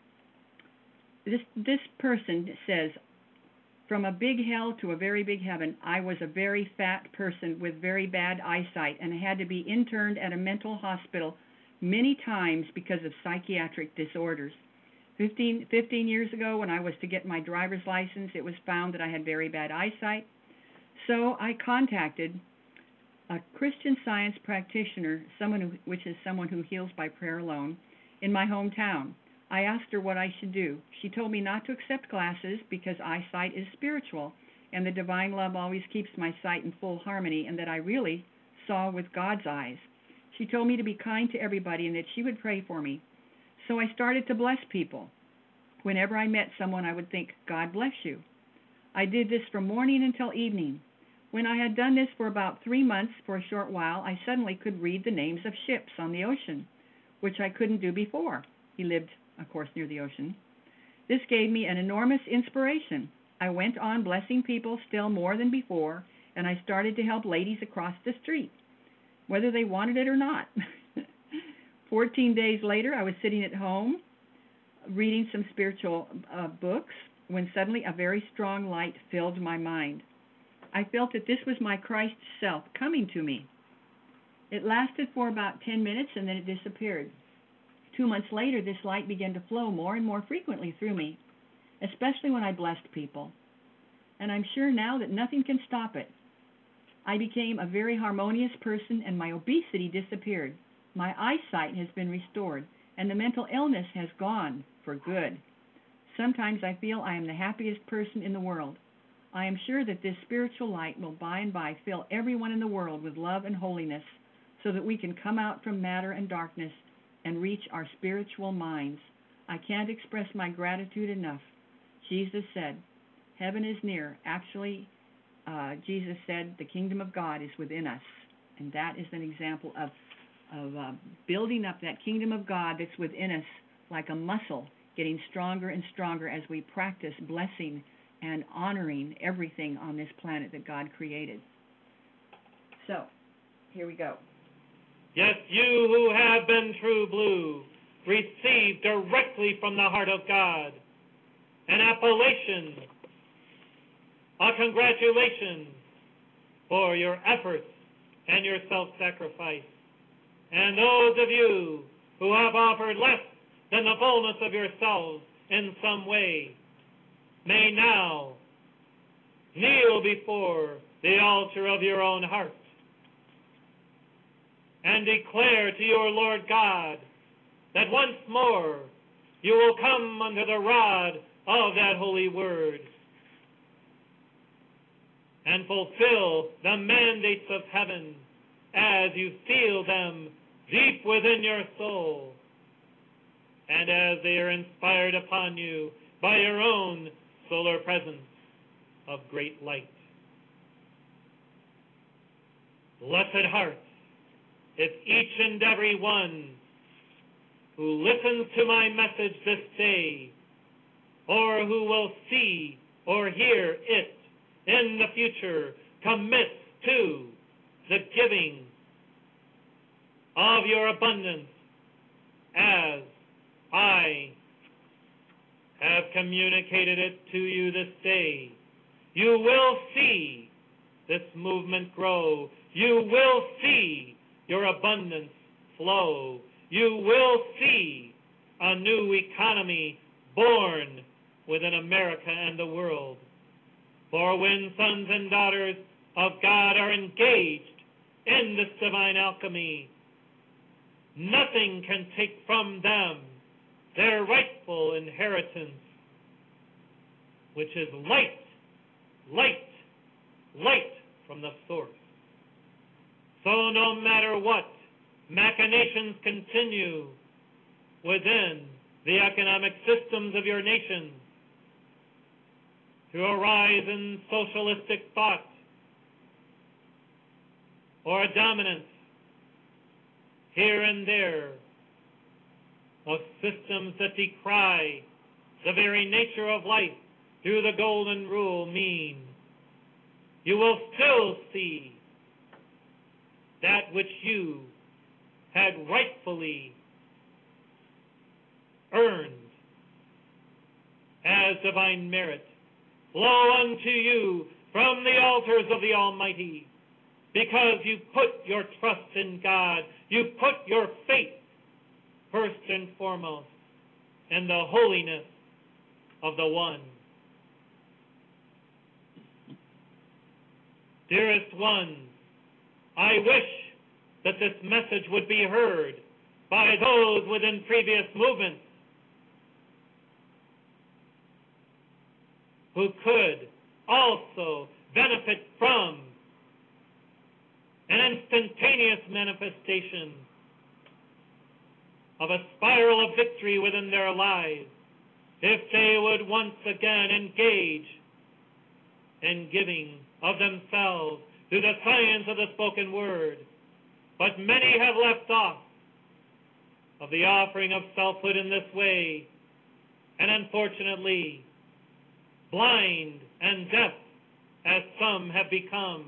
this this person says, from a big hell to a very big heaven, I was a very fat person with very bad eyesight and had to be interned at a mental hospital many times because of psychiatric disorders. Fifteen, fifteen years ago, when I was to get my driver's license, it was found that I had very bad eyesight. So I contacted a Christian Science practitioner, someone who, which is someone who heals by prayer alone, in my hometown. I asked her what I should do. She told me not to accept glasses because eyesight is spiritual, and the divine love always keeps my sight in full harmony, and that I really saw with God's eyes. She told me to be kind to everybody and that she would pray for me. So I started to bless people. Whenever I met someone, I would think, God bless you. I did this from morning until evening. When I had done this for about three months, for a short while, I suddenly could read the names of ships on the ocean, which I couldn't do before. He lived, of course, near the ocean. This gave me an enormous inspiration. I went on blessing people still more than before, and I started to help ladies across the street, whether they wanted it or not. Fourteen days later, I was sitting at home reading some spiritual uh, books when suddenly a very strong light filled my mind. I felt that this was my Christ self coming to me. It lasted for about ten minutes and then it disappeared. Two months later, this light began to flow more and more frequently through me, especially when I blessed people. And I'm sure now that nothing can stop it. I became a very harmonious person and my obesity disappeared. My eyesight has been restored and the mental illness has gone for good. Sometimes I feel I am the happiest person in the world. I am sure that this spiritual light will by and by fill everyone in the world with love and holiness so that we can come out from matter and darkness and reach our spiritual minds. I can't express my gratitude enough. Jesus said, heaven is near. Actually, uh, Jesus said the kingdom of God is within us. And that is an example of of uh, building up that kingdom of God that's within us like a muscle, getting stronger and stronger as we practice blessing and honoring everything on this planet that God created. So, here we go. Yes, you who have been true blue, receive directly from the heart of God an appellation, a congratulation for your efforts and your self-sacrifice. And those of you who have offered less than the fullness of yourselves in some way may now kneel before the altar of your own heart and declare to your Lord God that once more you will come under the rod of that holy word and fulfill the mandates of heaven as you feel them deep within your soul and as they are inspired upon you by your own solar presence of great light. Blessed hearts, if each and every one who listens to my message this day, or who will see or hear it in the future, commits to the giving of your abundance as I have communicated it to you this day, you will see this movement grow. You will see your abundance flow. You will see a new economy born within America and the world. For when sons and daughters of God are engaged in this divine alchemy, nothing can take from them their rightful inheritance, which is light, light, light from the source. So no matter what machinations continue within the economic systems of your nation to arise in socialistic thought or a dominance here and there of systems that decry the very nature of life through the golden rule mean, you will still see that which you had rightfully earned as divine merit flow unto you from the altars of the Almighty, because you put your trust in God, you put your faith first and foremost in the holiness of the One. Dearest ones, I wish that this message would be heard by those within previous movements who could also benefit from an instantaneous manifestation of a spiral of victory within their lives if they would once again engage in giving of themselves through the science of the spoken word. But many have left off of the offering of selfhood in this way, and unfortunately, blind and deaf as some have become,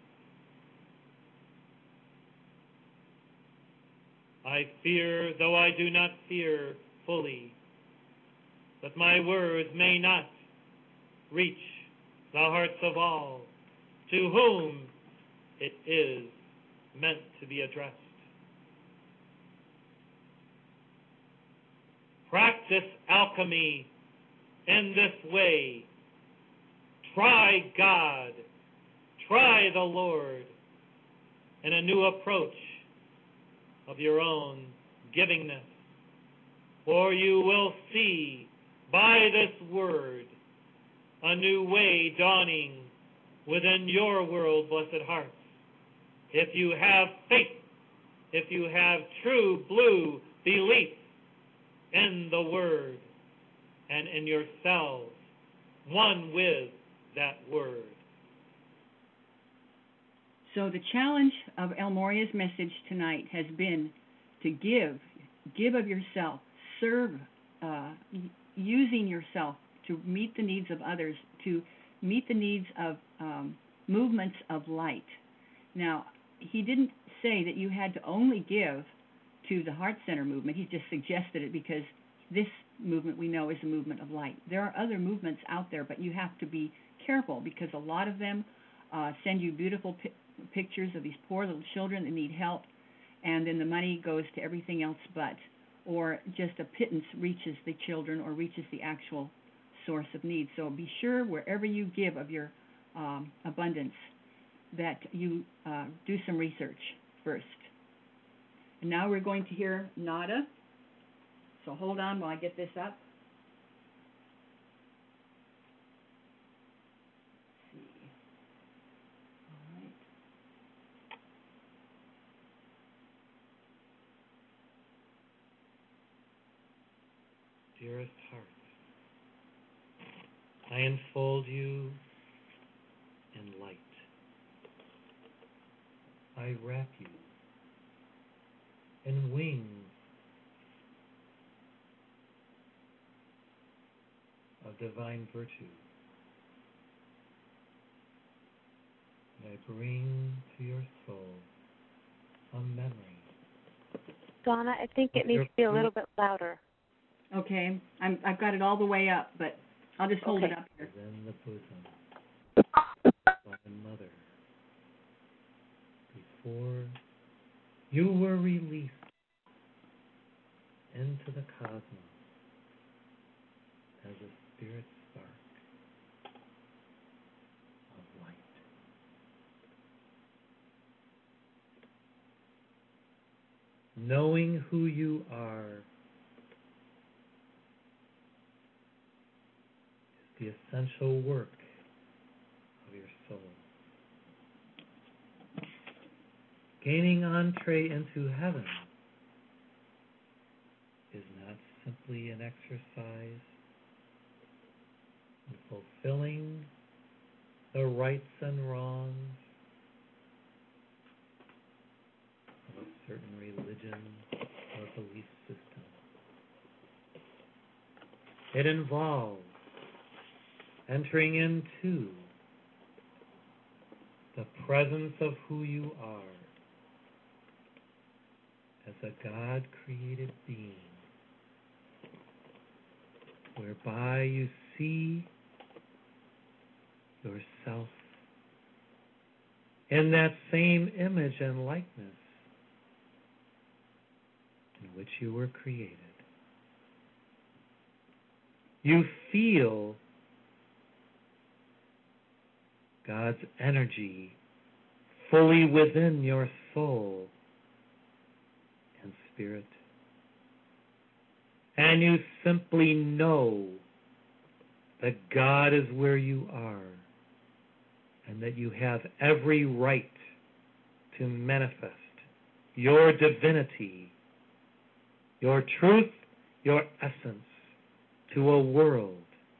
I fear, though I do not fear fully, that my words may not reach the hearts of all to whom it is meant to be addressed. Practice alchemy in this way. Try God. Try the Lord in a new approach of your own givingness. For you will see by this word a new way dawning within your world, blessed hearts. If you have faith, if you have true blue belief in the word and in yourselves, one with that word. So the challenge of El Moria's message tonight has been to give, give of yourself, serve, uh, using yourself to meet the needs of others, to meet the needs of um, movements of light. Now, he didn't say that you had to only give to the Heart Center movement. He just suggested it because this movement we know is a movement of light. There are other movements out there, but you have to be careful because a lot of them uh, send you beautiful pi- pictures of these poor little children that need help, and then the money goes to everything else but, or just a pittance reaches the children or reaches the actual source of need. So be sure wherever you give of your um, abundance that you uh, do some research first. And now we're going to hear Nada. So hold on while I get this up. Let's see. All right. Dearest heart, I enfold you in light. I wrap you in wings of divine virtue. And I bring to your soul a memory. Donna, I think it needs to be a little bit louder. Okay, I'm, I've got it all the way up, but I'll just hold Okay. it up here. In the bosom of my mother, before you were released into the cosmos as a spirit spark of light. Knowing who you are is the essential work of your soul. Gaining entree into heaven is not simply an exercise in fulfilling the rights and wrongs of a certain religion or belief system. It involves entering into the presence of who you are as a God-created being, whereby you see yourself in that same image and likeness in which you were created. You feel God's energy fully within your soul and spirit. And you simply know that God is where you are and that you have every right to manifest your divinity, your truth, your essence to a world.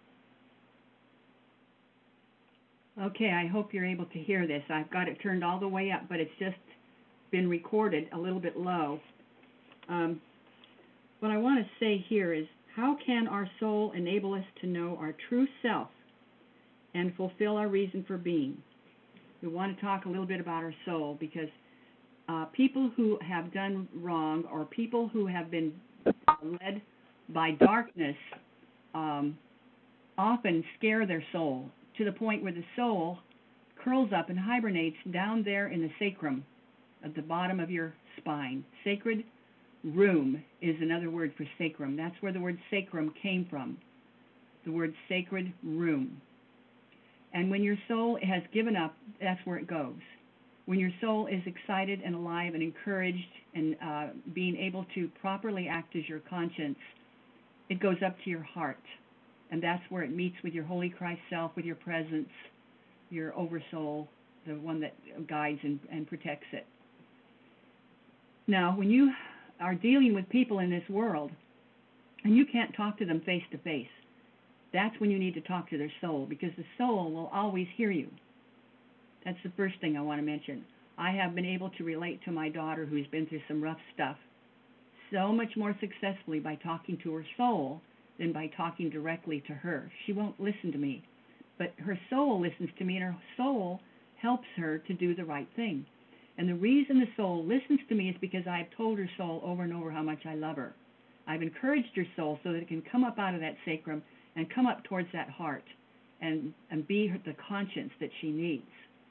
Okay, I hope you're able to hear this. I've got it turned all the way up, but it's just been recorded a little bit low. Um, what I want to say here is, how can our soul enable us to know our true self and fulfill our reason for being? We want to talk a little bit about our soul, because uh, people who have done wrong or people who have been led by darkness um, often scare their soul to the point where the soul curls up and hibernates down there in the sacrum at the bottom of your spine. Sacred room is another word for sacrum. That's where the word sacrum came from, the word sacred room. And when your soul has given up, that's where it goes. When your soul is excited and alive and encouraged and uh, being able to properly act as your conscience, it goes up to your heart. And that's where it meets with your Holy Christ self, with your presence, your oversoul, the one that guides and, and protects it. Now, when you are dealing with people in this world and you can't talk to them face to face, that's when you need to talk to their soul, because the soul will always hear you. That's the first thing I want to mention. I have been able to relate to my daughter who's been through some rough stuff so much more successfully by talking to her soul than by talking directly to her. She won't listen to me, but her soul listens to me, and her soul helps her to do the right thing. And the reason the soul listens to me is because I've told her soul over and over how much I love her. I've encouraged her soul so that it can come up out of that sacrum and come up towards that heart and, and be her, the conscience that she needs.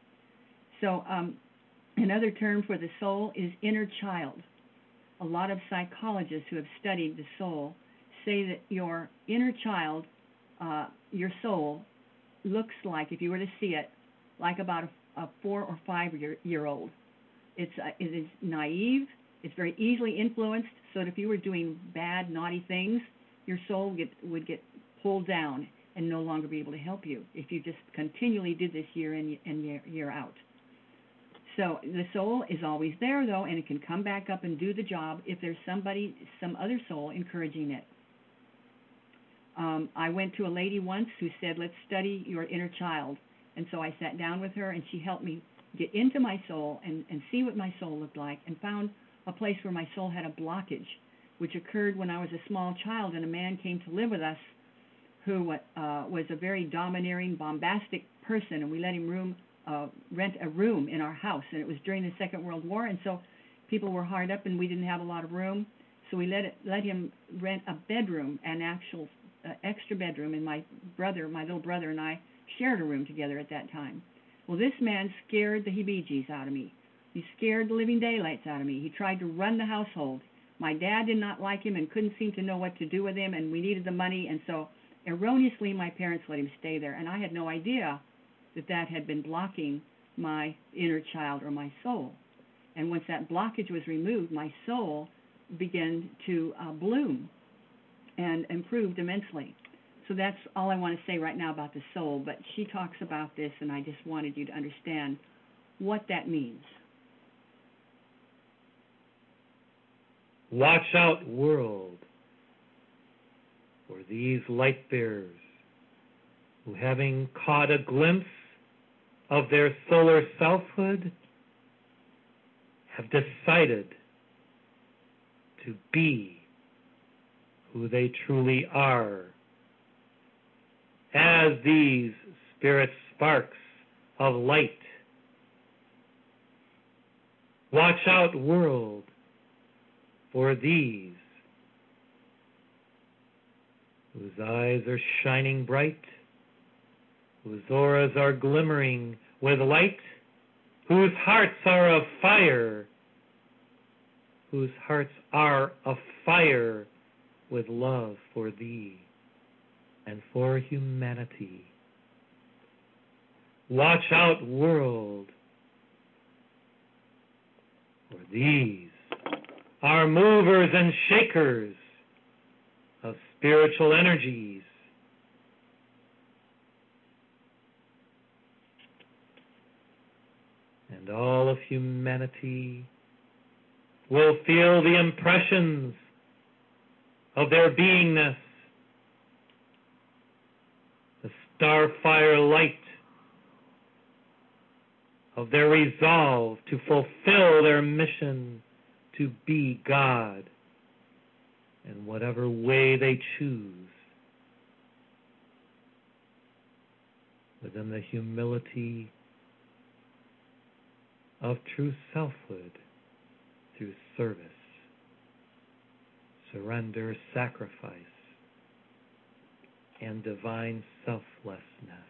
So um, another term for the soul is inner child. A lot of psychologists who have studied the soul say that your inner child, uh, your soul, looks like, if you were to see it, like about a, a four or five year, year old. It's uh, it is naive. It's very easily influenced. So that if you were doing bad, naughty things, your soul would get, would get pulled down and no longer be able to help you if you just continually did this year in and year, year out. So the soul is always there, though, and it can come back up and do the job if there's somebody, some other soul encouraging it. Um, I went to a lady once who said, let's study your inner child. And so I sat down with her, and she helped me get into my soul and, and see what my soul looked like, and found a place where my soul had a blockage, which occurred when I was a small child, and a man came to live with us who uh, was a very domineering, bombastic person, and we let him room, uh, rent a room in our house, and it was during the Second World War, and so people were hard up, and we didn't have a lot of room, so we let it, let him rent a bedroom, an actual uh, extra bedroom, and my brother, my little brother and I shared a room together at that time. Well, this man scared the heebie-jeebies out of me. He scared the living daylights out of me. He tried to run the household. My dad did not like him and couldn't seem to know what to do with him, and we needed the money, and so erroneously my parents let him stay there, and I had no idea that that had been blocking my inner child or my soul. And once that blockage was removed, my soul began to uh, bloom and improved immensely. So that's all I want to say right now about the soul, but she talks about this, and I just wanted you to understand what that means. Watch out, world, for these light bearers who, having caught a glimpse of their solar selfhood, have decided to be who they truly are, as these spirit sparks of light. Watch out, world, for these whose eyes are shining bright, whose auras are glimmering with light, whose hearts are of fire, whose hearts are afire with love for thee and for humanity. Watch out, world, for these are movers and shakers of spiritual energies. And all of humanity will feel the impressions of their beingness, the starfire light of their resolve to fulfill their mission to be God in whatever way they choose, within the humility of true selfhood through service, surrender, sacrifice, and divine selflessness.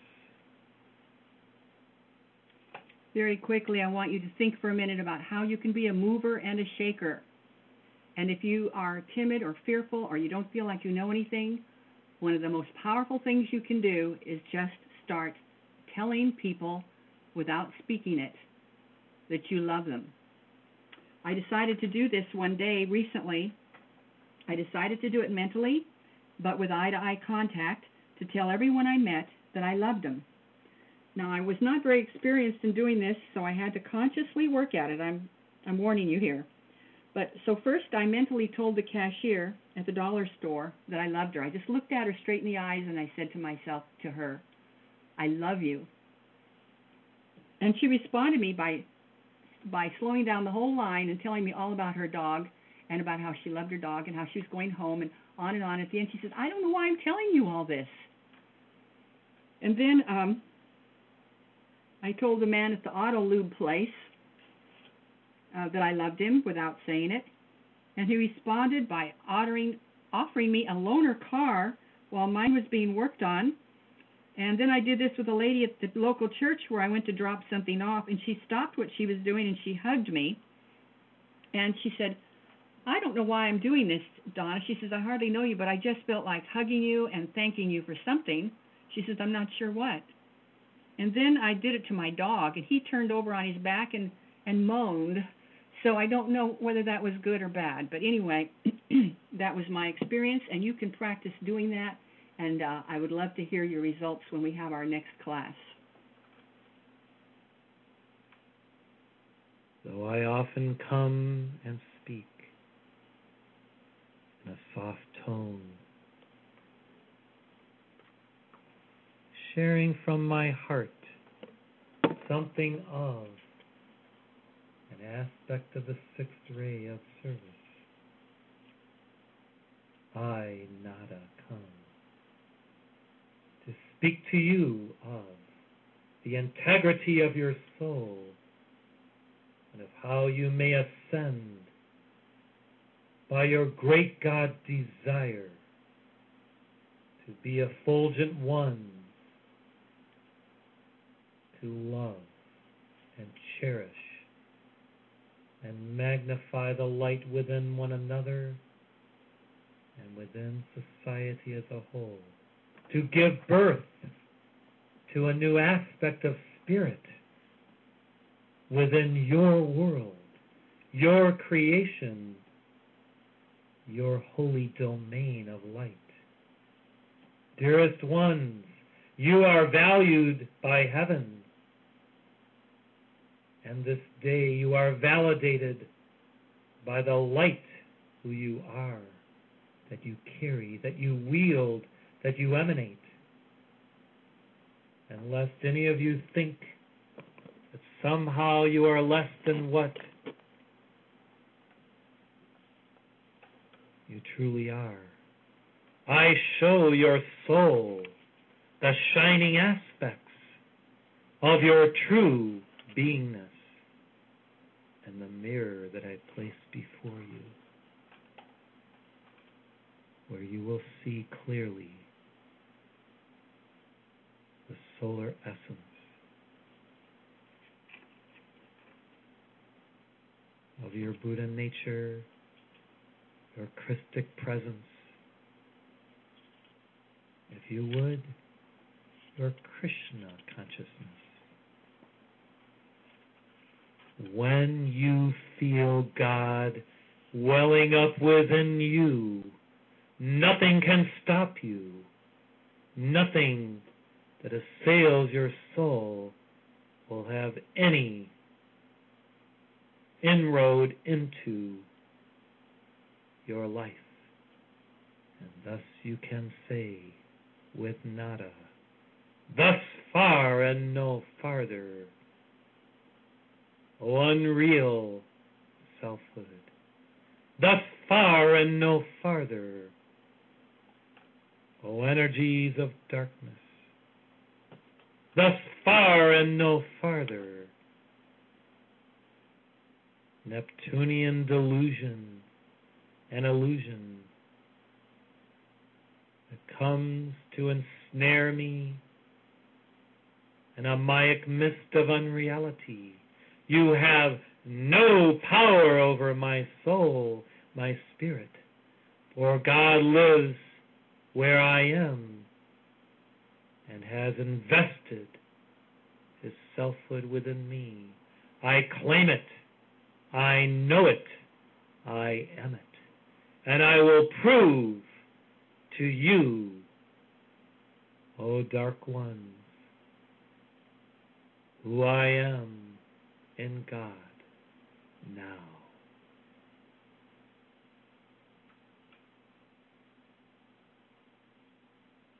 Very quickly, I want you to think for a minute about how you can be a mover and a shaker. And if you are timid or fearful or you don't feel like you know anything, one of the most powerful things you can do is just start telling people without speaking it that you love them. I decided to do this one day recently. I decided to do it mentally, but with eye-to-eye contact, to tell everyone I met that I loved them. Now, I was not very experienced in doing this, so I had to consciously work at it. I'm, I'm warning you here. But so first, I mentally told the cashier at the dollar store that I loved her. I just looked at her straight in the eyes, and I said to myself, to her, I love you. And she responded to me by by slowing down the whole line and telling me all about her dog and about how she loved her dog and how she was going home and on and on. At the end, she says, I don't know why I'm telling you all this. And then um, I told the man at the auto lube place uh, that I loved him without saying it. And he responded by offering, offering me a loaner car while mine was being worked on. And then I did this with a lady at the local church where I went to drop something off, and she stopped what she was doing and she hugged me. And she said, I don't know why I'm doing this, Donna. She says, I hardly know you, but I just felt like hugging you and thanking you for something. She says, I'm not sure what. And then I did it to my dog, and he turned over on his back and, and moaned. So I don't know whether that was good or bad. But anyway, that was my experience, and you can practice doing that. And uh, I would love to hear your results when we have our next class. Though I often come and speak in a soft tone, sharing from my heart something of an aspect of the sixth ray of service, I, Nada, come to speak to you of the integrity of your soul and of how you may ascend by your great God desire to be effulgent one, to love and cherish and magnify the light within one another and within society as a whole, to give birth to a new aspect of spirit within your world, your creation, your holy domain of light. Dearest ones, you are valued by heaven, and this day you are validated by the light who you are, that you carry, that you wield, that you emanate. And lest any of you think that somehow you are less than what you truly are, I show your soul the shining aspects of your true beingness in the mirror that I place before you, where you will see clearly the solar essence of your Buddha nature, your Christic presence, if you would, your Krishna consciousness. When you feel God welling up within you, nothing can stop you. Nothing that assails your soul will have any inroad into your life. And thus you can say with Nada, thus far and no farther, O unreal selfhood, thus far and no farther, O energies of darkness, thus far and no farther, Neptunian delusion and illusion that comes to ensnare me in a Mayic mist of unreality. You have no power over my soul, my spirit, for God lives where I am and has invested his selfhood within me. I claim it. I know it. I am it. And I will prove to you, O dark ones, who I am in God now.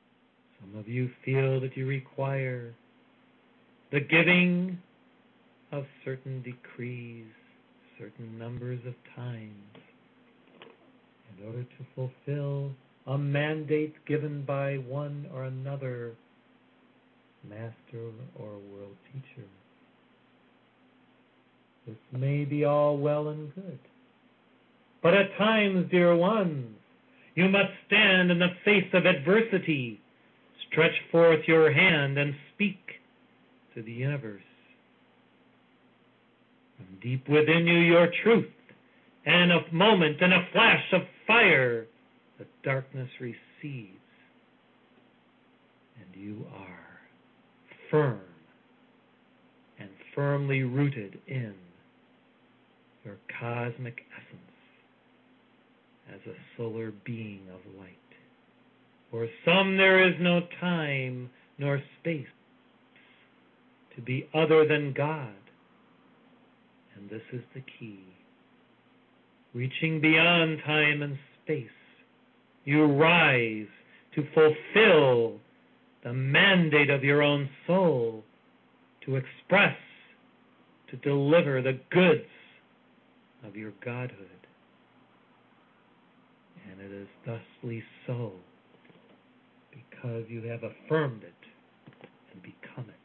Some of you feel that you require the giving of certain decrees, certain numbers of times, in order to fulfill a mandate given by one or another master or world teacher. This may be all well and good, but at times, dear ones, you must stand in the face of adversity, stretch forth your hand and speak to the universe. From deep within you, your truth, and a moment and a flash of fire, the darkness recedes, and you are firm and firmly rooted in your cosmic essence as a solar being of light. For some there is no time nor space to be other than God, and this is the key. Reaching beyond time and space, you rise to fulfill the mandate of your own soul, to express, to deliver the goods of your godhood. And it is thusly so, because you have affirmed it and become it.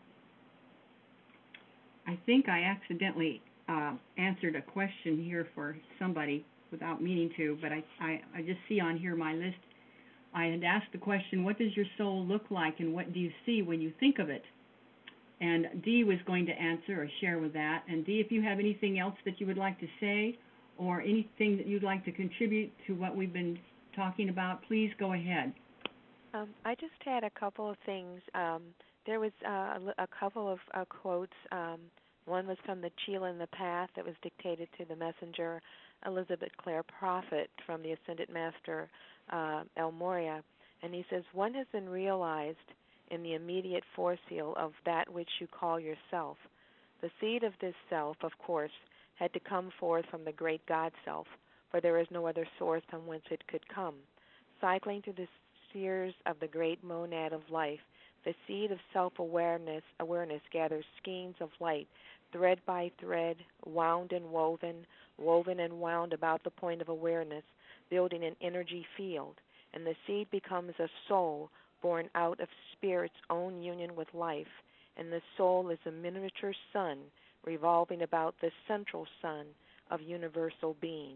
I think I accidentally uh, answered a question here for somebody without meaning to, but I, I, I just see on here my list. I had asked the question, what does your soul look like and what do you see when you think of it? And Dee was going to answer or share with that. And Dee, if you have anything else that you would like to say or anything that you'd like to contribute to what we've been talking about, please go ahead. Um, I just had a couple of things. Um, there was uh, a couple of uh, quotes. Um, one was from the Chila in the Path that was dictated to the messenger, Elizabeth Clare Prophet, from the Ascended Master uh, El Morya. And he says, one has been realized in the immediate force field of that which you call yourself. The seed of this self, of course, had to come forth from the great God self, for there is no other source from whence it could come. Cycling through the spheres of the great monad of life, the seed of self-awareness awareness gathers skeins of light, thread by thread, wound and woven, woven and wound about the point of awareness, building an energy field, and the seed becomes a soul born out of spirit's own union with life, and the soul is a miniature sun revolving about the central sun of universal being.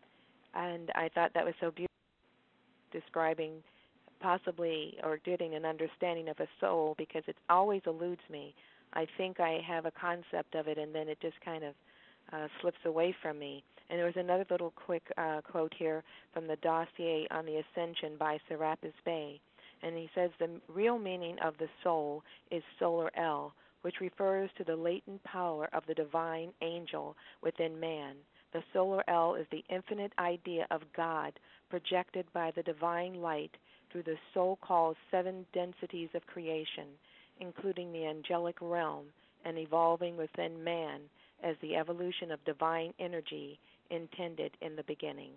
And I thought that was so beautiful, describing possibly or getting an understanding of a soul, because it always eludes me. I think I have a concept of it, and then it just kind of uh, slips away from me. And there was another little quick uh, quote here from the dossier on the Ascension by Serapis Bey. And he says the real meaning of the soul is solar El, which refers to the latent power of the divine angel within man. The solar El is the infinite idea of God projected by the divine light through the so-called seven densities of creation, including the angelic realm, and evolving within man as the evolution of divine energy intended in the beginning.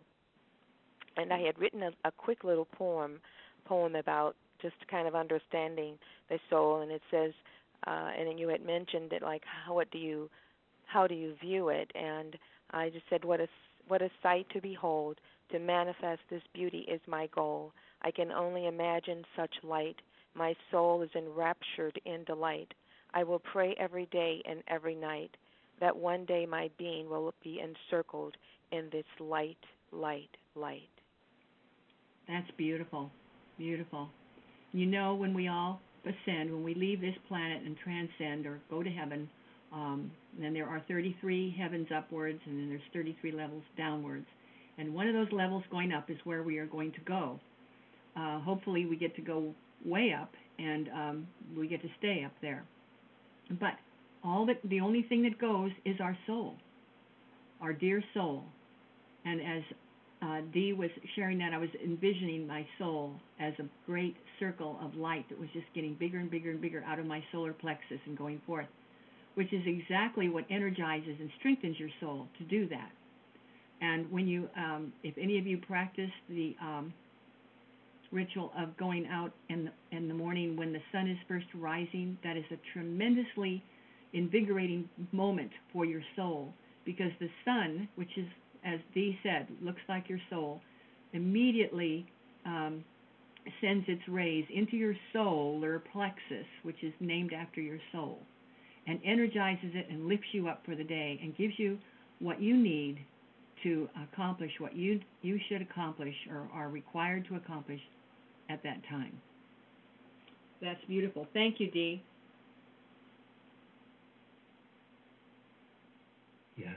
And I had written a, a quick little poem poem about just kind of understanding the soul, and it says, uh, and then you had mentioned it, like how what do you, how do you view it? And I just said, what a what a sight to behold. To manifest this beauty is my goal. I can only imagine such light. My soul is enraptured in delight. I will pray every day and every night that one day my being will be encircled in this light, light, light. That's beautiful, beautiful. You know, when we all ascend, when we leave this planet and transcend or go to heaven, um, then there are thirty-three heavens upwards, and then there's thirty-three levels downwards. And one of those levels going up is where we are going to go. Uh, hopefully we get to go way up, and um, we get to stay up there. But all that, the only thing that goes is our soul, our dear soul. And as uh, Dee was sharing that, I was envisioning my soul as a great circle of light that was just getting bigger and bigger and bigger out of my solar plexus and going forth, which is exactly what energizes and strengthens your soul to do that. And when you, um, if any of you practice the um, ritual of going out in the, in the morning when the sun is first rising, that is a tremendously invigorating moment for your soul, because the sun, which is, as Dee said, looks like your soul, immediately um, sends its rays into your solar plexus, which is named after your soul, and energizes it and lifts you up for the day and gives you what you need to accomplish what you you should accomplish or are required to accomplish at that time. That's beautiful. Thank you, Dee. Yes.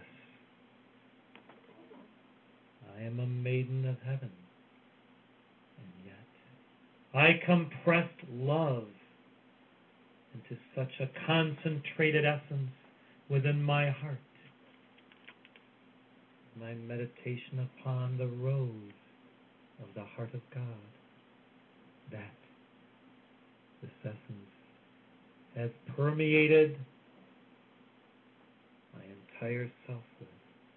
I am a maiden of heaven, and yet I compressed love into such a concentrated essence within my heart. My meditation upon the rose of the heart of God, that this essence has permeated my entire selfhood.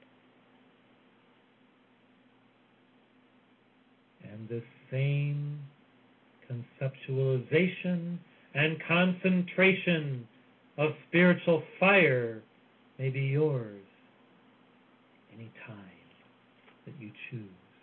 And this same conceptualization and concentration of spiritual fire may be yours any time that you choose.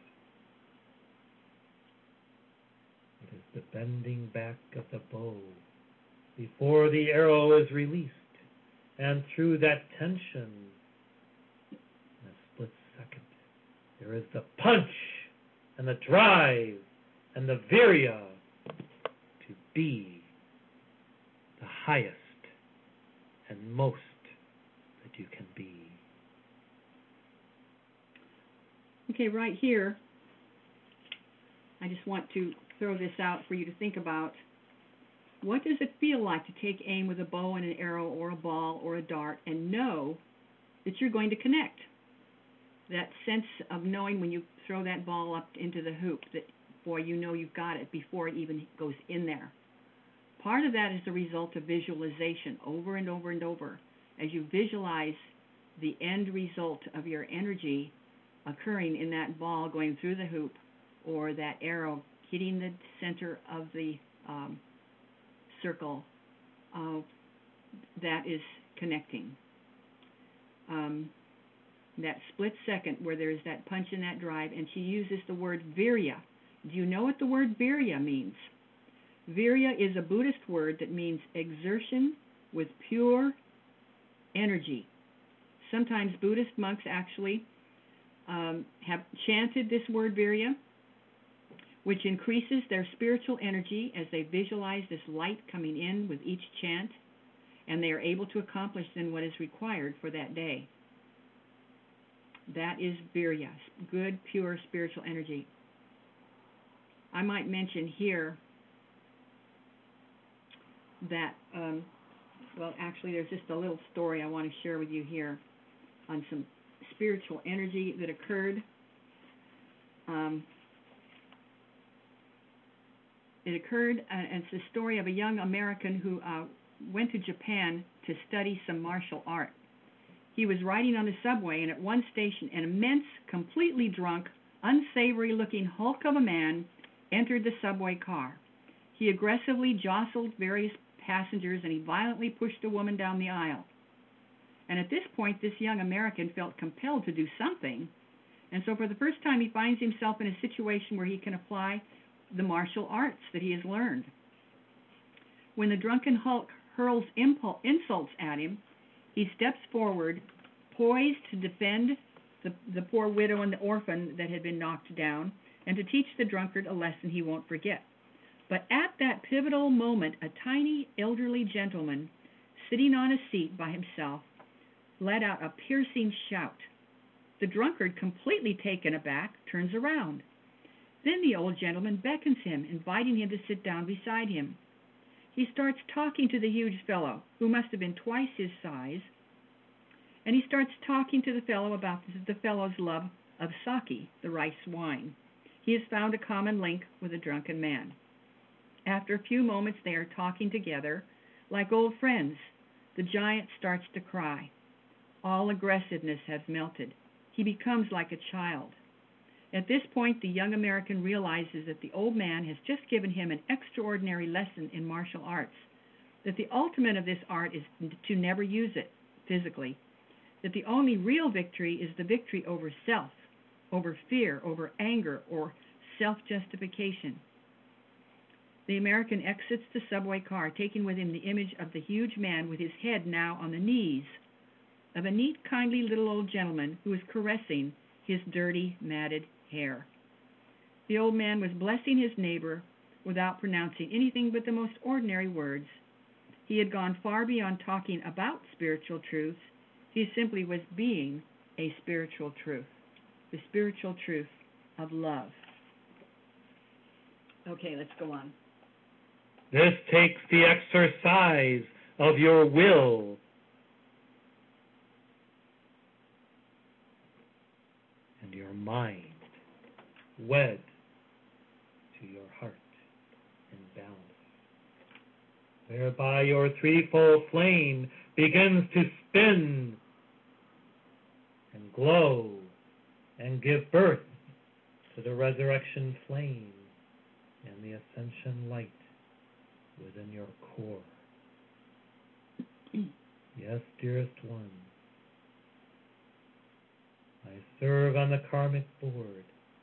It is the bending back of the bow before the arrow is released, and through that tension, in a split second, there is the punch and the drive and the virya to be the highest and most that you can be. Okay, right here, I just want to throw this out for you to think about. What does it feel like to take aim with a bow and an arrow or a ball or a dart and know that you're going to connect? That sense of knowing when you throw that ball up into the hoop that, boy, you know you've got it before it even goes in there. Part of that is the result of visualization over and over and over. As you visualize the end result of your energy occurring in that ball going through the hoop, or that arrow hitting the center of the um, circle, uh, that is connecting. Um, that split second where there is that punch and that drive, and she uses the word virya. Do you know what the word virya means? Virya is a Buddhist word that means exertion with pure energy. Sometimes Buddhist monks actually um, have chanted this word virya, which increases their spiritual energy as they visualize this light coming in with each chant, and they are able to accomplish then what is required for that day. That is virya, good, pure spiritual energy. I might mention here that, um, well, actually, there's just a little story I want to share with you here on some spiritual energy that occurred. Um, it occurred, uh, and it's the story of a young American who uh, went to Japan to study some martial art. He was riding on the subway, and at one station, an immense, completely drunk, unsavory-looking hulk of a man entered the subway car. He aggressively jostled various passengers, and he violently pushed a woman down the aisle. And at this point, this young American felt compelled to do something, and so for the first time, he finds himself in a situation where he can apply the martial arts that he has learned. When the drunken hulk hurls impul- insults at him, he steps forward, poised to defend the, the poor widow and the orphan that had been knocked down, and to teach the drunkard a lesson he won't forget. But at that pivotal moment, a tiny elderly gentleman, sitting on a seat by himself, let out a piercing shout. The drunkard, completely taken aback, turns around. Then the old gentleman beckons him, inviting him to sit down beside him. He starts talking to the huge fellow, who must have been twice his size, and he starts talking to the fellow about the fellow's love of sake, the rice wine. He has found a common link with a drunken man. After a few moments, they are talking together like old friends. The giant starts to cry. All aggressiveness has melted. He becomes like a child. At this point, the young American realizes that the old man has just given him an extraordinary lesson in martial arts, that the ultimate of this art is to never use it physically, that the only real victory is the victory over self, over fear, over anger, or self-justification. The American exits the subway car, taking with him the image of the huge man with his head now on the knees of a neat, kindly little old gentleman who was caressing his dirty, matted hair. The old man was blessing his neighbor without pronouncing anything but the most ordinary words. He had gone far beyond talking about spiritual truths. He simply was being a spiritual truth, the spiritual truth of love. Okay, let's go on. This takes the exercise of your will. And your mind wed to your heart in balance, whereby your threefold flame begins to spin and glow and give birth to the resurrection flame and the ascension light within your core. Yes, dearest one, I serve on the karmic board,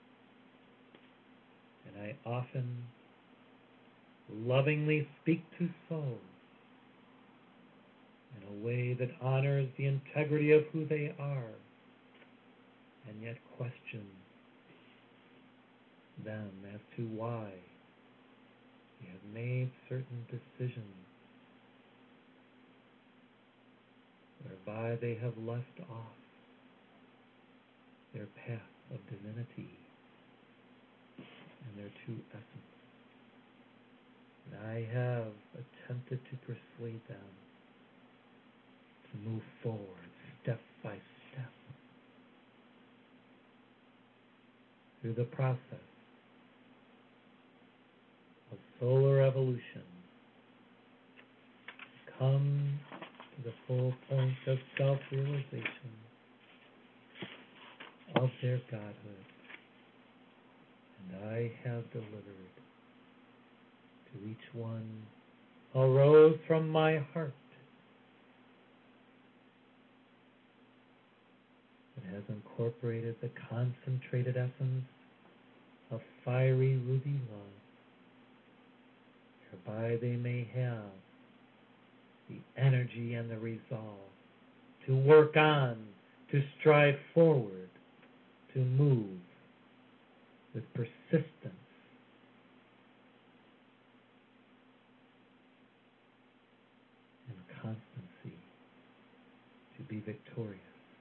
and I often lovingly speak to souls in a way that honors the integrity of who they are, and yet questions them as to why they have made certain decisions whereby they have left off their path of divinity and their true essence. And I have attempted to persuade them to move forward step by step through the process of solar evolution, come to the full point of self-realization of their godhood. And I have delivered to each one a rose from my heart that has incorporated the concentrated essence of fiery ruby love, whereby they may have the energy and the resolve to work on, to strive forward, to move with persistence and constancy to be victorious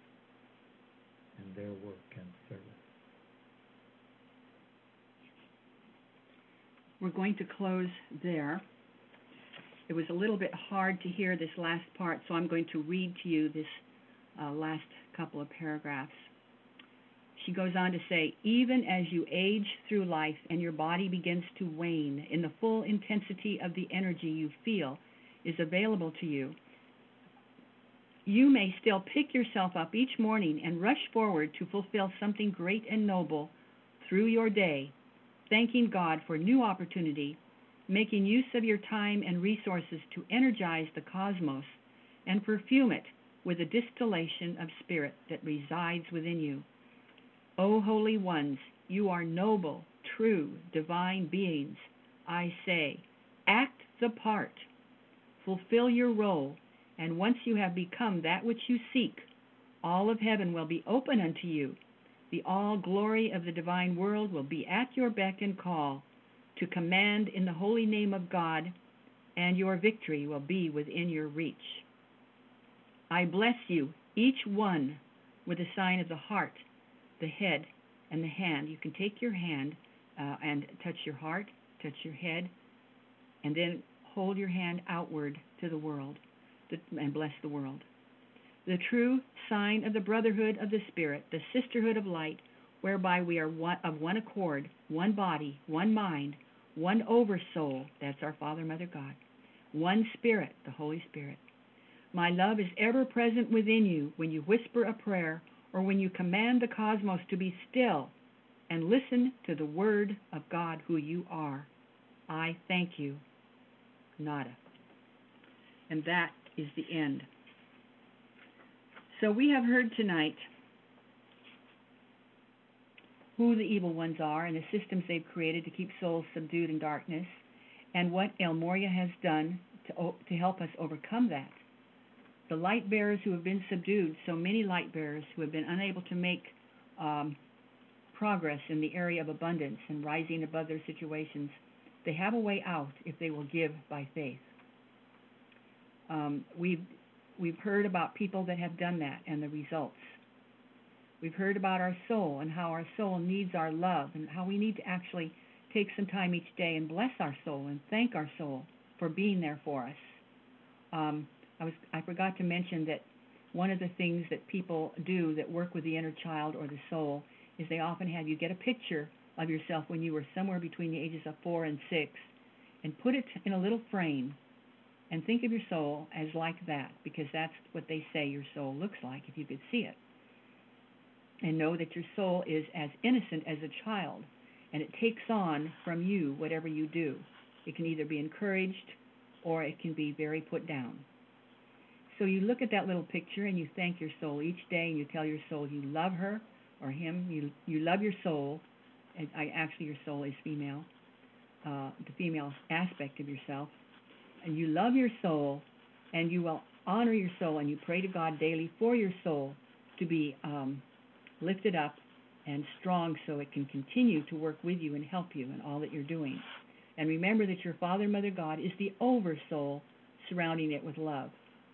in their work and service. We're going to close there. It was a little bit hard to hear this last part, so I'm going to read to you this uh, last couple of paragraphs. She goes on to say, even as you age through life and your body begins to wane in the full intensity of the energy you feel is available to you, you may still pick yourself up each morning and rush forward to fulfill something great and noble through your day, thanking God for new opportunity, making use of your time and resources to energize the cosmos and perfume it with a distillation of spirit that resides within you. O holy ones, you are noble, true, divine beings. I say, act the part, fulfill your role, and once you have become that which you seek, all of heaven will be open unto you. The all glory of the divine world will be at your beck and call to command in the holy name of God, and your victory will be within your reach. I bless you, each one, with the sign of the heart, the head, and the hand. You can take your hand uh, and touch your heart, touch your head, and then hold your hand outward to the world and bless the world. The true sign of the brotherhood of the Spirit, the sisterhood of light, whereby we are one, of one accord, one body, one mind, one oversoul, that's our Father, Mother, God, one Spirit, the Holy Spirit. My love is ever present within you when you whisper a prayer or when you command the cosmos to be still and listen to the word of God who you are. I thank you. Nada. and that is the end. So we have heard tonight who the evil ones are and the systems they've created to keep souls subdued in darkness, and what El Morya has done to, to help us overcome that. The light bearers who have been subdued, so many light bearers who have been unable to make um, progress in the area of abundance and rising above their situations, they have a way out if they will give by faith. Um, we've we've heard about people that have done that and the results. We've heard about our soul and how our soul needs our love and how we need to actually take some time each day and bless our soul and thank our soul for being there for us. Um, I was I forgot to mention that one of the things that people do that work with the inner child or the soul is they often have you get a picture of yourself when you were somewhere between the ages of four and six and put it in a little frame and think of your soul as like that, because that's what they say your soul looks like if you could see it. And know that your soul is as innocent as a child, and it takes on from you whatever you do. It can either be encouraged or it can be very put down. So you look at that little picture and you thank your soul each day, and you tell your soul you love her or him. You you love your soul. And I, actually, your soul is female, uh, the female aspect of yourself. And you love your soul, and you will honor your soul, and you pray to God daily for your soul to be um, lifted up and strong so it can continue to work with you and help you in all that you're doing. And remember that your Father, Mother, God is the over-soul surrounding it with love.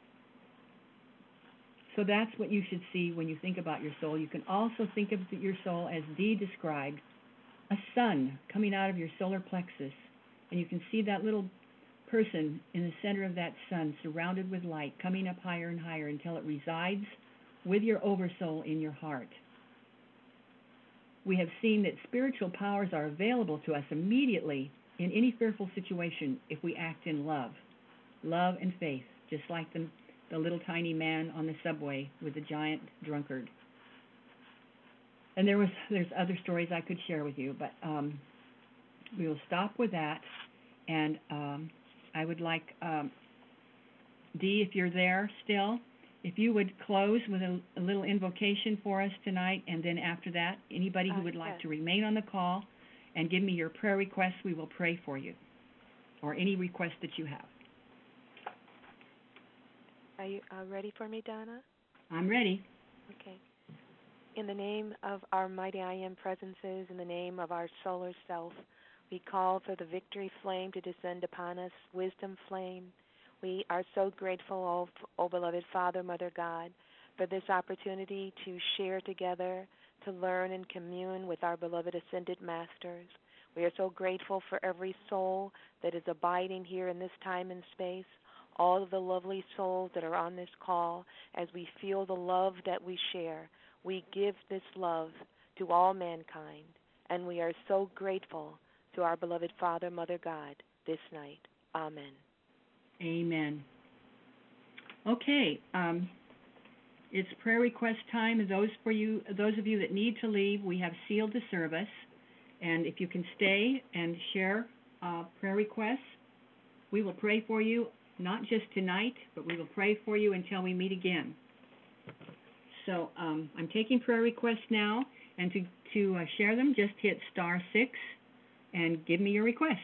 So that's what you should see when you think about your soul. You can also think of your soul as Dee described, a sun coming out of your solar plexus. And you can see that little person in the center of that sun surrounded with light coming up higher and higher until it resides with your oversoul in your heart. We have seen that spiritual powers are available to us immediately in any fearful situation if we act in love. Love and faith, just like the, the little tiny man on the subway with the giant drunkard. And there was there's other stories I could share with you, but um, we will stop with that. And um, I would like, um, Dee, if you're there still, if you would close with a, a little invocation for us tonight, and then after that, anybody who would uh, like yes. to remain on the call and give me your prayer requests, we will pray for you, or any request that you have. Are you uh, ready for me, Donna? I'm ready. Okay. In the name of our mighty I Am presences, in the name of our solar self, we call for the victory flame to descend upon us, wisdom flame. We are so grateful, oh, oh beloved Father, Mother, God, for this opportunity to share together, to learn and commune with our beloved ascended masters. We are so grateful for every soul that is abiding here in this time and space, all of the lovely souls that are on this call. As we feel the love that we share, we give this love to all mankind, and we are so grateful to our beloved Father, Mother, God this night. Amen. Amen. Okay, um, it's prayer request time. And those for you, those of you that need to leave, we have sealed the service. And if you can stay and share uh, prayer requests, we will pray for you, not just tonight, but we will pray for you until we meet again. So um, I'm taking prayer requests now, and to, to uh, share them, just hit star six and give me your request.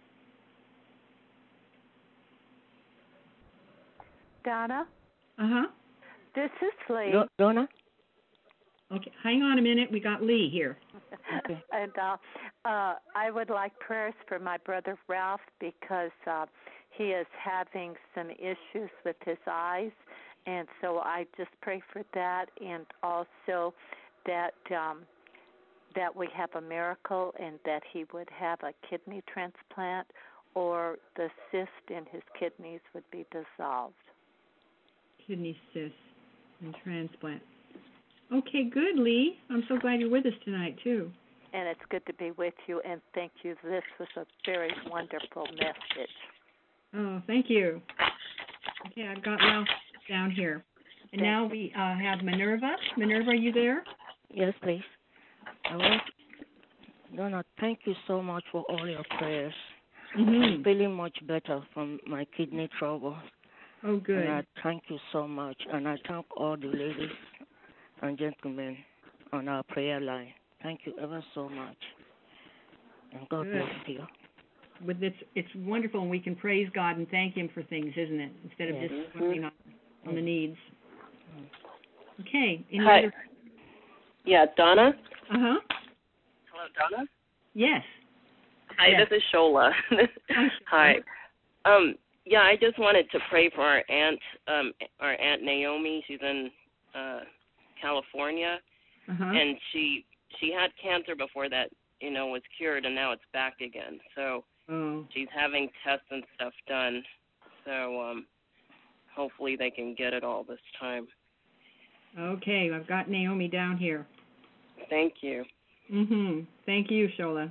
Donna? Uh-huh. This is Lee. Do- Donna? Okay, hang on a minute. We got Lee here. Okay. and uh, uh, I would like prayers for my brother Ralph because uh, he is having some issues with his eyes. And so I just pray for that, and also that um, that we have a miracle and that he would have a kidney transplant or the cyst in his kidneys would be dissolved. Kidney cyst and transplant. Okay, good, Lee. I'm so glad you're with us tonight, too. And it's good to be with you, and thank you. This was a very wonderful message. Oh, thank you. Okay, I've got Ralph down here. And now we uh, have Minerva. Minerva, are you there? Yes, please. I want Donna, thank you so much for all your prayers. Mm-hmm. I'm feeling much better from my kidney trouble. Oh, good. And I thank you so much. And I thank all the ladies and gentlemen on our prayer line. Thank you ever so much. And God Good. bless you. With this, it's wonderful, and we can praise God and thank Him for things, isn't it? Instead of Yes. just focusing on, on the needs. Okay. Any Hi. other? Yeah, Donna? Uh huh. Hello, Donna? Yes. Hi, Yes. this is Shola. Hi. Hi. Um, yeah, I just wanted to pray for our aunt, um, our aunt Naomi. She's in uh, California, Uh-huh. and she she had cancer before that, you know, was cured, and now it's back again. So Oh. she's having tests and stuff done. So um, hopefully they can get it all this time. Okay, I've got Naomi down here. Thank you. Mhm. Thank you, Shola.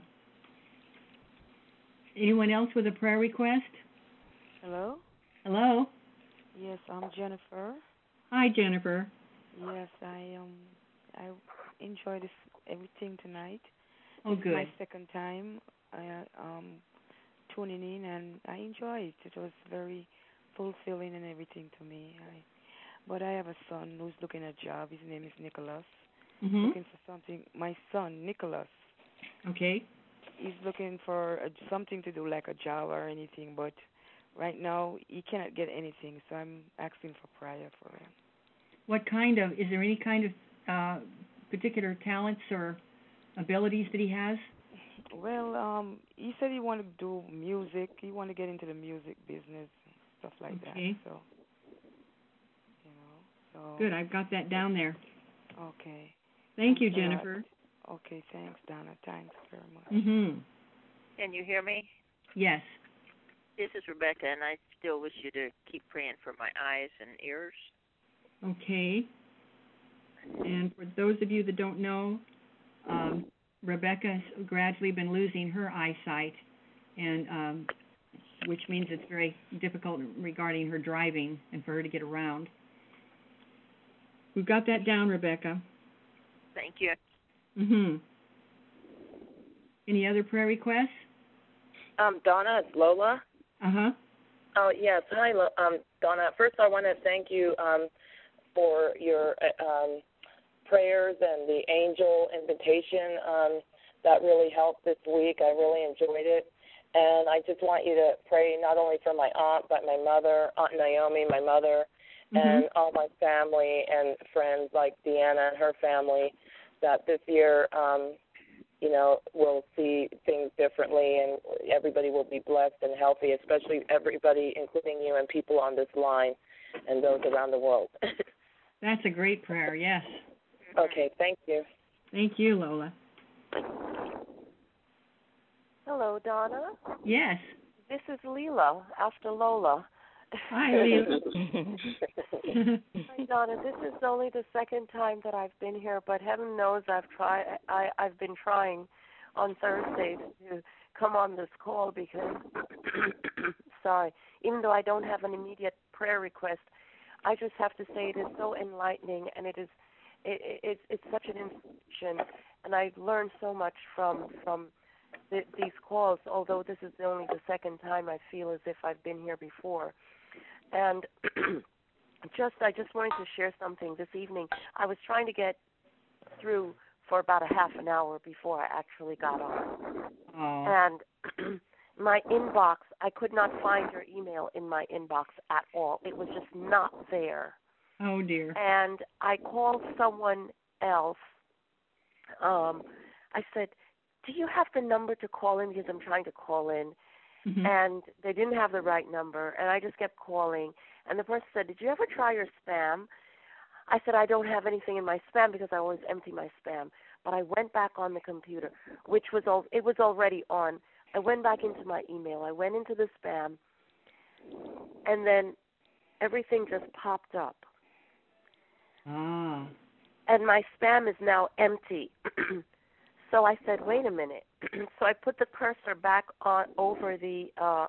Anyone else with a prayer request? Hello? Hello. Yes, I'm Jennifer. Hi, Jennifer. Yes, I um I enjoyed this, everything tonight. Oh, This good. is my second time I um tuning in, and I enjoyed it. It was very fulfilling and everything to me. I but I have a son who's looking at a job. His name is Nicholas. Mhm. Looking for something. My son, Nicholas. Okay. He's looking for a, something to do, like a job or anything, but right now he cannot get anything, so I'm asking for prayer for him. What kind of? Is there any kind of uh, particular talents or abilities that he has? Well, um, he said he wanted to do music. He wanted to get into the music business, stuff like Okay. that. So, you know, so. Good. I've got that down there. Okay. Thank you, Thanks a lot. Jennifer. Okay, thanks, Donna. Thanks very much. Mhm. Can you hear me? Yes. This is Rebecca, and I still wish you to keep praying for my eyes and ears. Okay. And for those of you that don't know, um, Rebecca has gradually been losing her eyesight, and um, which means it's very difficult regarding her driving and for her to get around. We've got that down, Rebecca. Thank you. Mhm. Any other prayer requests? Um, Donna, it's Lola. Uh huh. Oh, yes. Hi, Lo- um, Donna. First, I want to thank you um, for your uh, um, prayers and the angel invitation. Um, that really helped this week. I really enjoyed it. And I just want you to pray not only for my aunt, but my mother, Aunt Naomi, my mother, Mhm. and all my family and friends like Deanna and her family, that this year, um, you know, we'll see things differently and everybody will be blessed and healthy, especially everybody, including you and people on this line and those around the world. That's a great prayer. Yes. Okay, thank you. Thank you, Lola. Hello, Donna. Yes. This is Leela after Lola. Hi, Leela. Hi, Donna. This is only the second time that I've been here, but heaven knows I've tried. I, I've been trying on Thursdays to come on this call because, sorry, even though I don't have an immediate prayer request, I just have to say it is so enlightening, and it is, it, it, it's it's such an inspiration, and I've learned so much from from the, these calls. Although this is only the second time, I feel as if I've been here before. And just, I just wanted to share something this evening. I was trying to get through for about a half an hour before I actually got on. Oh. And my inbox, I could not find your email in my inbox at all. It was just not there. Oh, dear. And I called someone else. Um, I said, do you have the number to call in? Because I'm trying to call in. Mhm. And they didn't have the right number, and I just kept calling. And the person said, did you ever try your spam? I said, I don't have anything in my spam because I always empty my spam. But I went back on the computer, which was al- it was already on. I went back into my email. I went into the spam, and then everything just popped up. Ah. And my spam is now empty. So I said, wait a minute. So I put the cursor back on over the uh,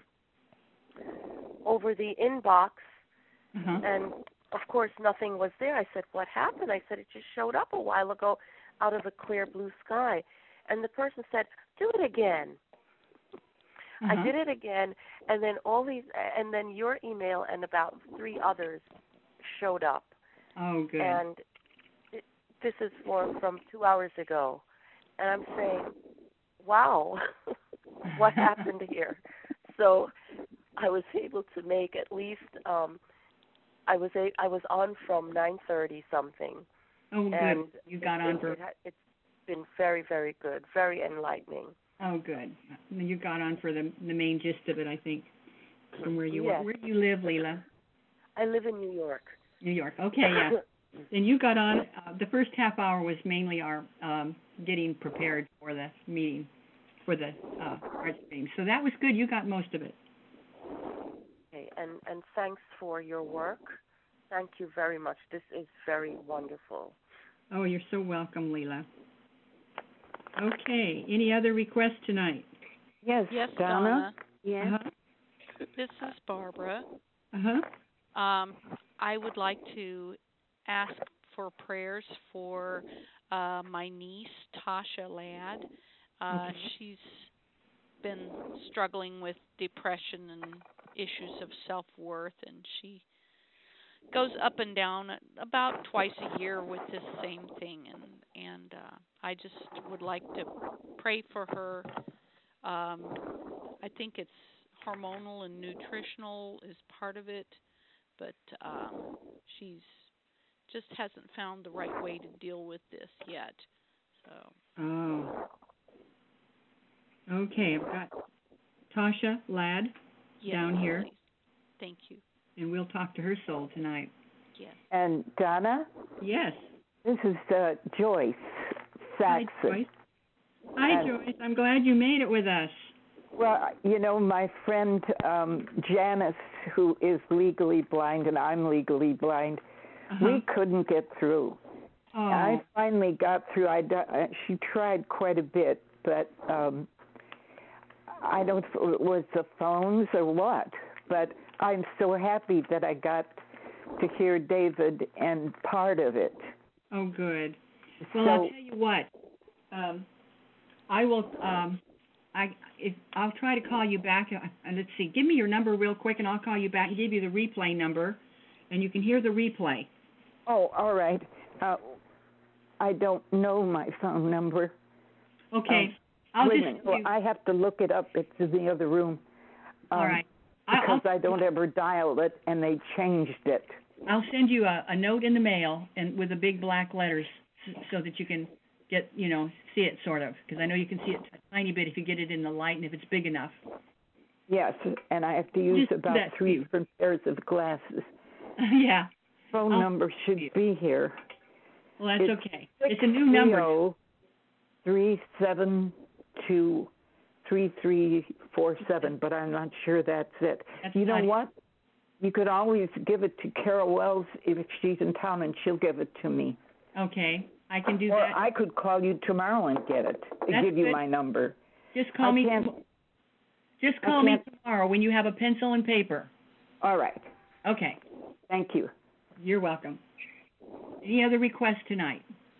over the inbox, Uh-huh. and of course nothing was there. I said, what happened? I said, it just showed up a while ago out of a clear blue sky. And the person said, do it again. I Uh-huh. did it again, and then all these, and then your email and about three others showed up. Oh, good. And it, this is for from two hours ago, and I'm saying, wow, what happened here? So I was able to make at least. Um, I was a, I was on from nine thirty something. Oh, good. And You got it, on it, for. It, it's been very, very good, very enlightening. Oh, good. You got on for the the main gist of it, I think, from where you Yes. are. Where do you live, Leela? I live in New York. New York. Okay, yeah. And you got on. Uh, the first half hour was mainly our um, getting prepared for the meeting, for the uh, art stream. So that was good. You got most of it. Okay, and and thanks for your work. Thank you very much. This is very wonderful. Oh, you're so welcome, Leela. Okay. Any other requests tonight? Yes, Yes, Donna. Donna. Yes. Uh-huh. This is Barbara. Uh-huh. Um, I would like to ask for prayers for uh, my niece, Tasha Ladd. Uh, Okay. She's been struggling with depression and issues of self-worth, and she goes up and down about twice a year with this same thing, and and uh, I just would like to pray for her. Um, I think it's hormonal and nutritional is part of it, but um, she's just hasn't found the right way to deal with this yet. So. Oh. Okay, I've got Tasha Ladd Yes, down here, please. Thank you. and we'll talk to her soul tonight. Yes. And Donna, Yes. this is uh, Joyce Saxon. Hi, Joyce. Hi, And- Joyce. I'm glad you made it with us. Well, you know, my friend um, Janice, who is legally blind, and I'm legally blind, Uh-huh. we couldn't get through. Oh. I finally got through. I do- uh, she tried quite a bit, but um, I don't know if it was the phones or what. But I'm so happy that I got to hear David and part of it. Oh, good. Well, so, I'll tell you what. Um, I will. Um, I if I'll try to call you back. Uh, and let's see. Give me your number real quick, and I'll call you back and give you the replay number, and you can hear the replay. Oh, all right. Uh, I don't know my phone number. Okay. Um, I'll wait just. a minute. Well, I have to look it up. It's in the other room. Um, All right. Because I'll, I don't ever dial it, and they changed it. I'll send you a, a note in the mail and with the big black letters s- so that you can get, you know, see it sort of. Because I know you can see it a tiny bit if you get it in the light and if it's big enough. Yes, and I have to use Just do about that, three too. different pairs of glasses. Yeah. Phone I'll- number should be here. Well, that's It's okay. It's a new number. three seven two three three four seven, but I'm not sure that's it. That's you know not it. what? You could always give it to Carol Wells if she's in town, and she'll give it to me. Okay. I can do or that. I could call you tomorrow and get it. That's give you good. my number. Just call I me. can't- Just I call me can't- tomorrow when you have a pencil and paper. All right. Okay. Thank you. You're welcome. Any other requests tonight?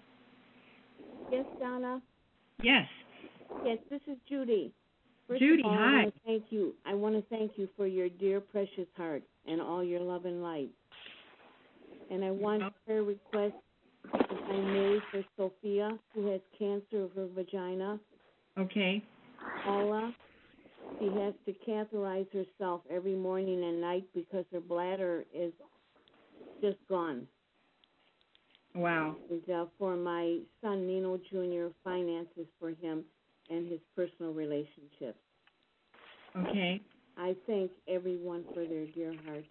Yes, Donna. Yes. Yes, this is Judy. First Judy, of all, hi. I want to thank you. I want to thank you for your dear, precious heart and all your love and light. And I want a prayer request, if I may, for Sophia, who has cancer of her vagina. Okay. Paula, she has to catheterize herself every morning and night because her bladder is just gone. Wow. And uh, for my son, Nino Junior, finances for him and his personal relationships. Okay. I thank everyone for their dear hearts.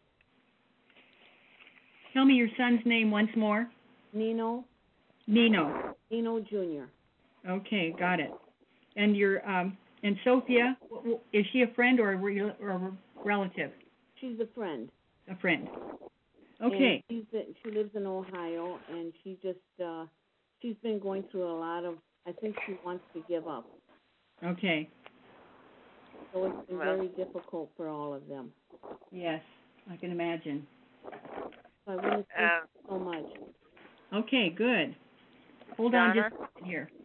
Tell me your son's name once more. Nino. Nino. Nino Junior Okay, got it. And your um and Sophia, w- w- is she a friend or a, re- or a relative? She's a friend. A friend. Okay. And she's she lives in Ohio, and she just uh, she's been going through a lot of. I think she wants to give up. Okay. So it's been Well. very difficult for all of them. Yes, I can imagine. So I want to thank Um, you so much. Okay, good. Hold on Donna? just a second here.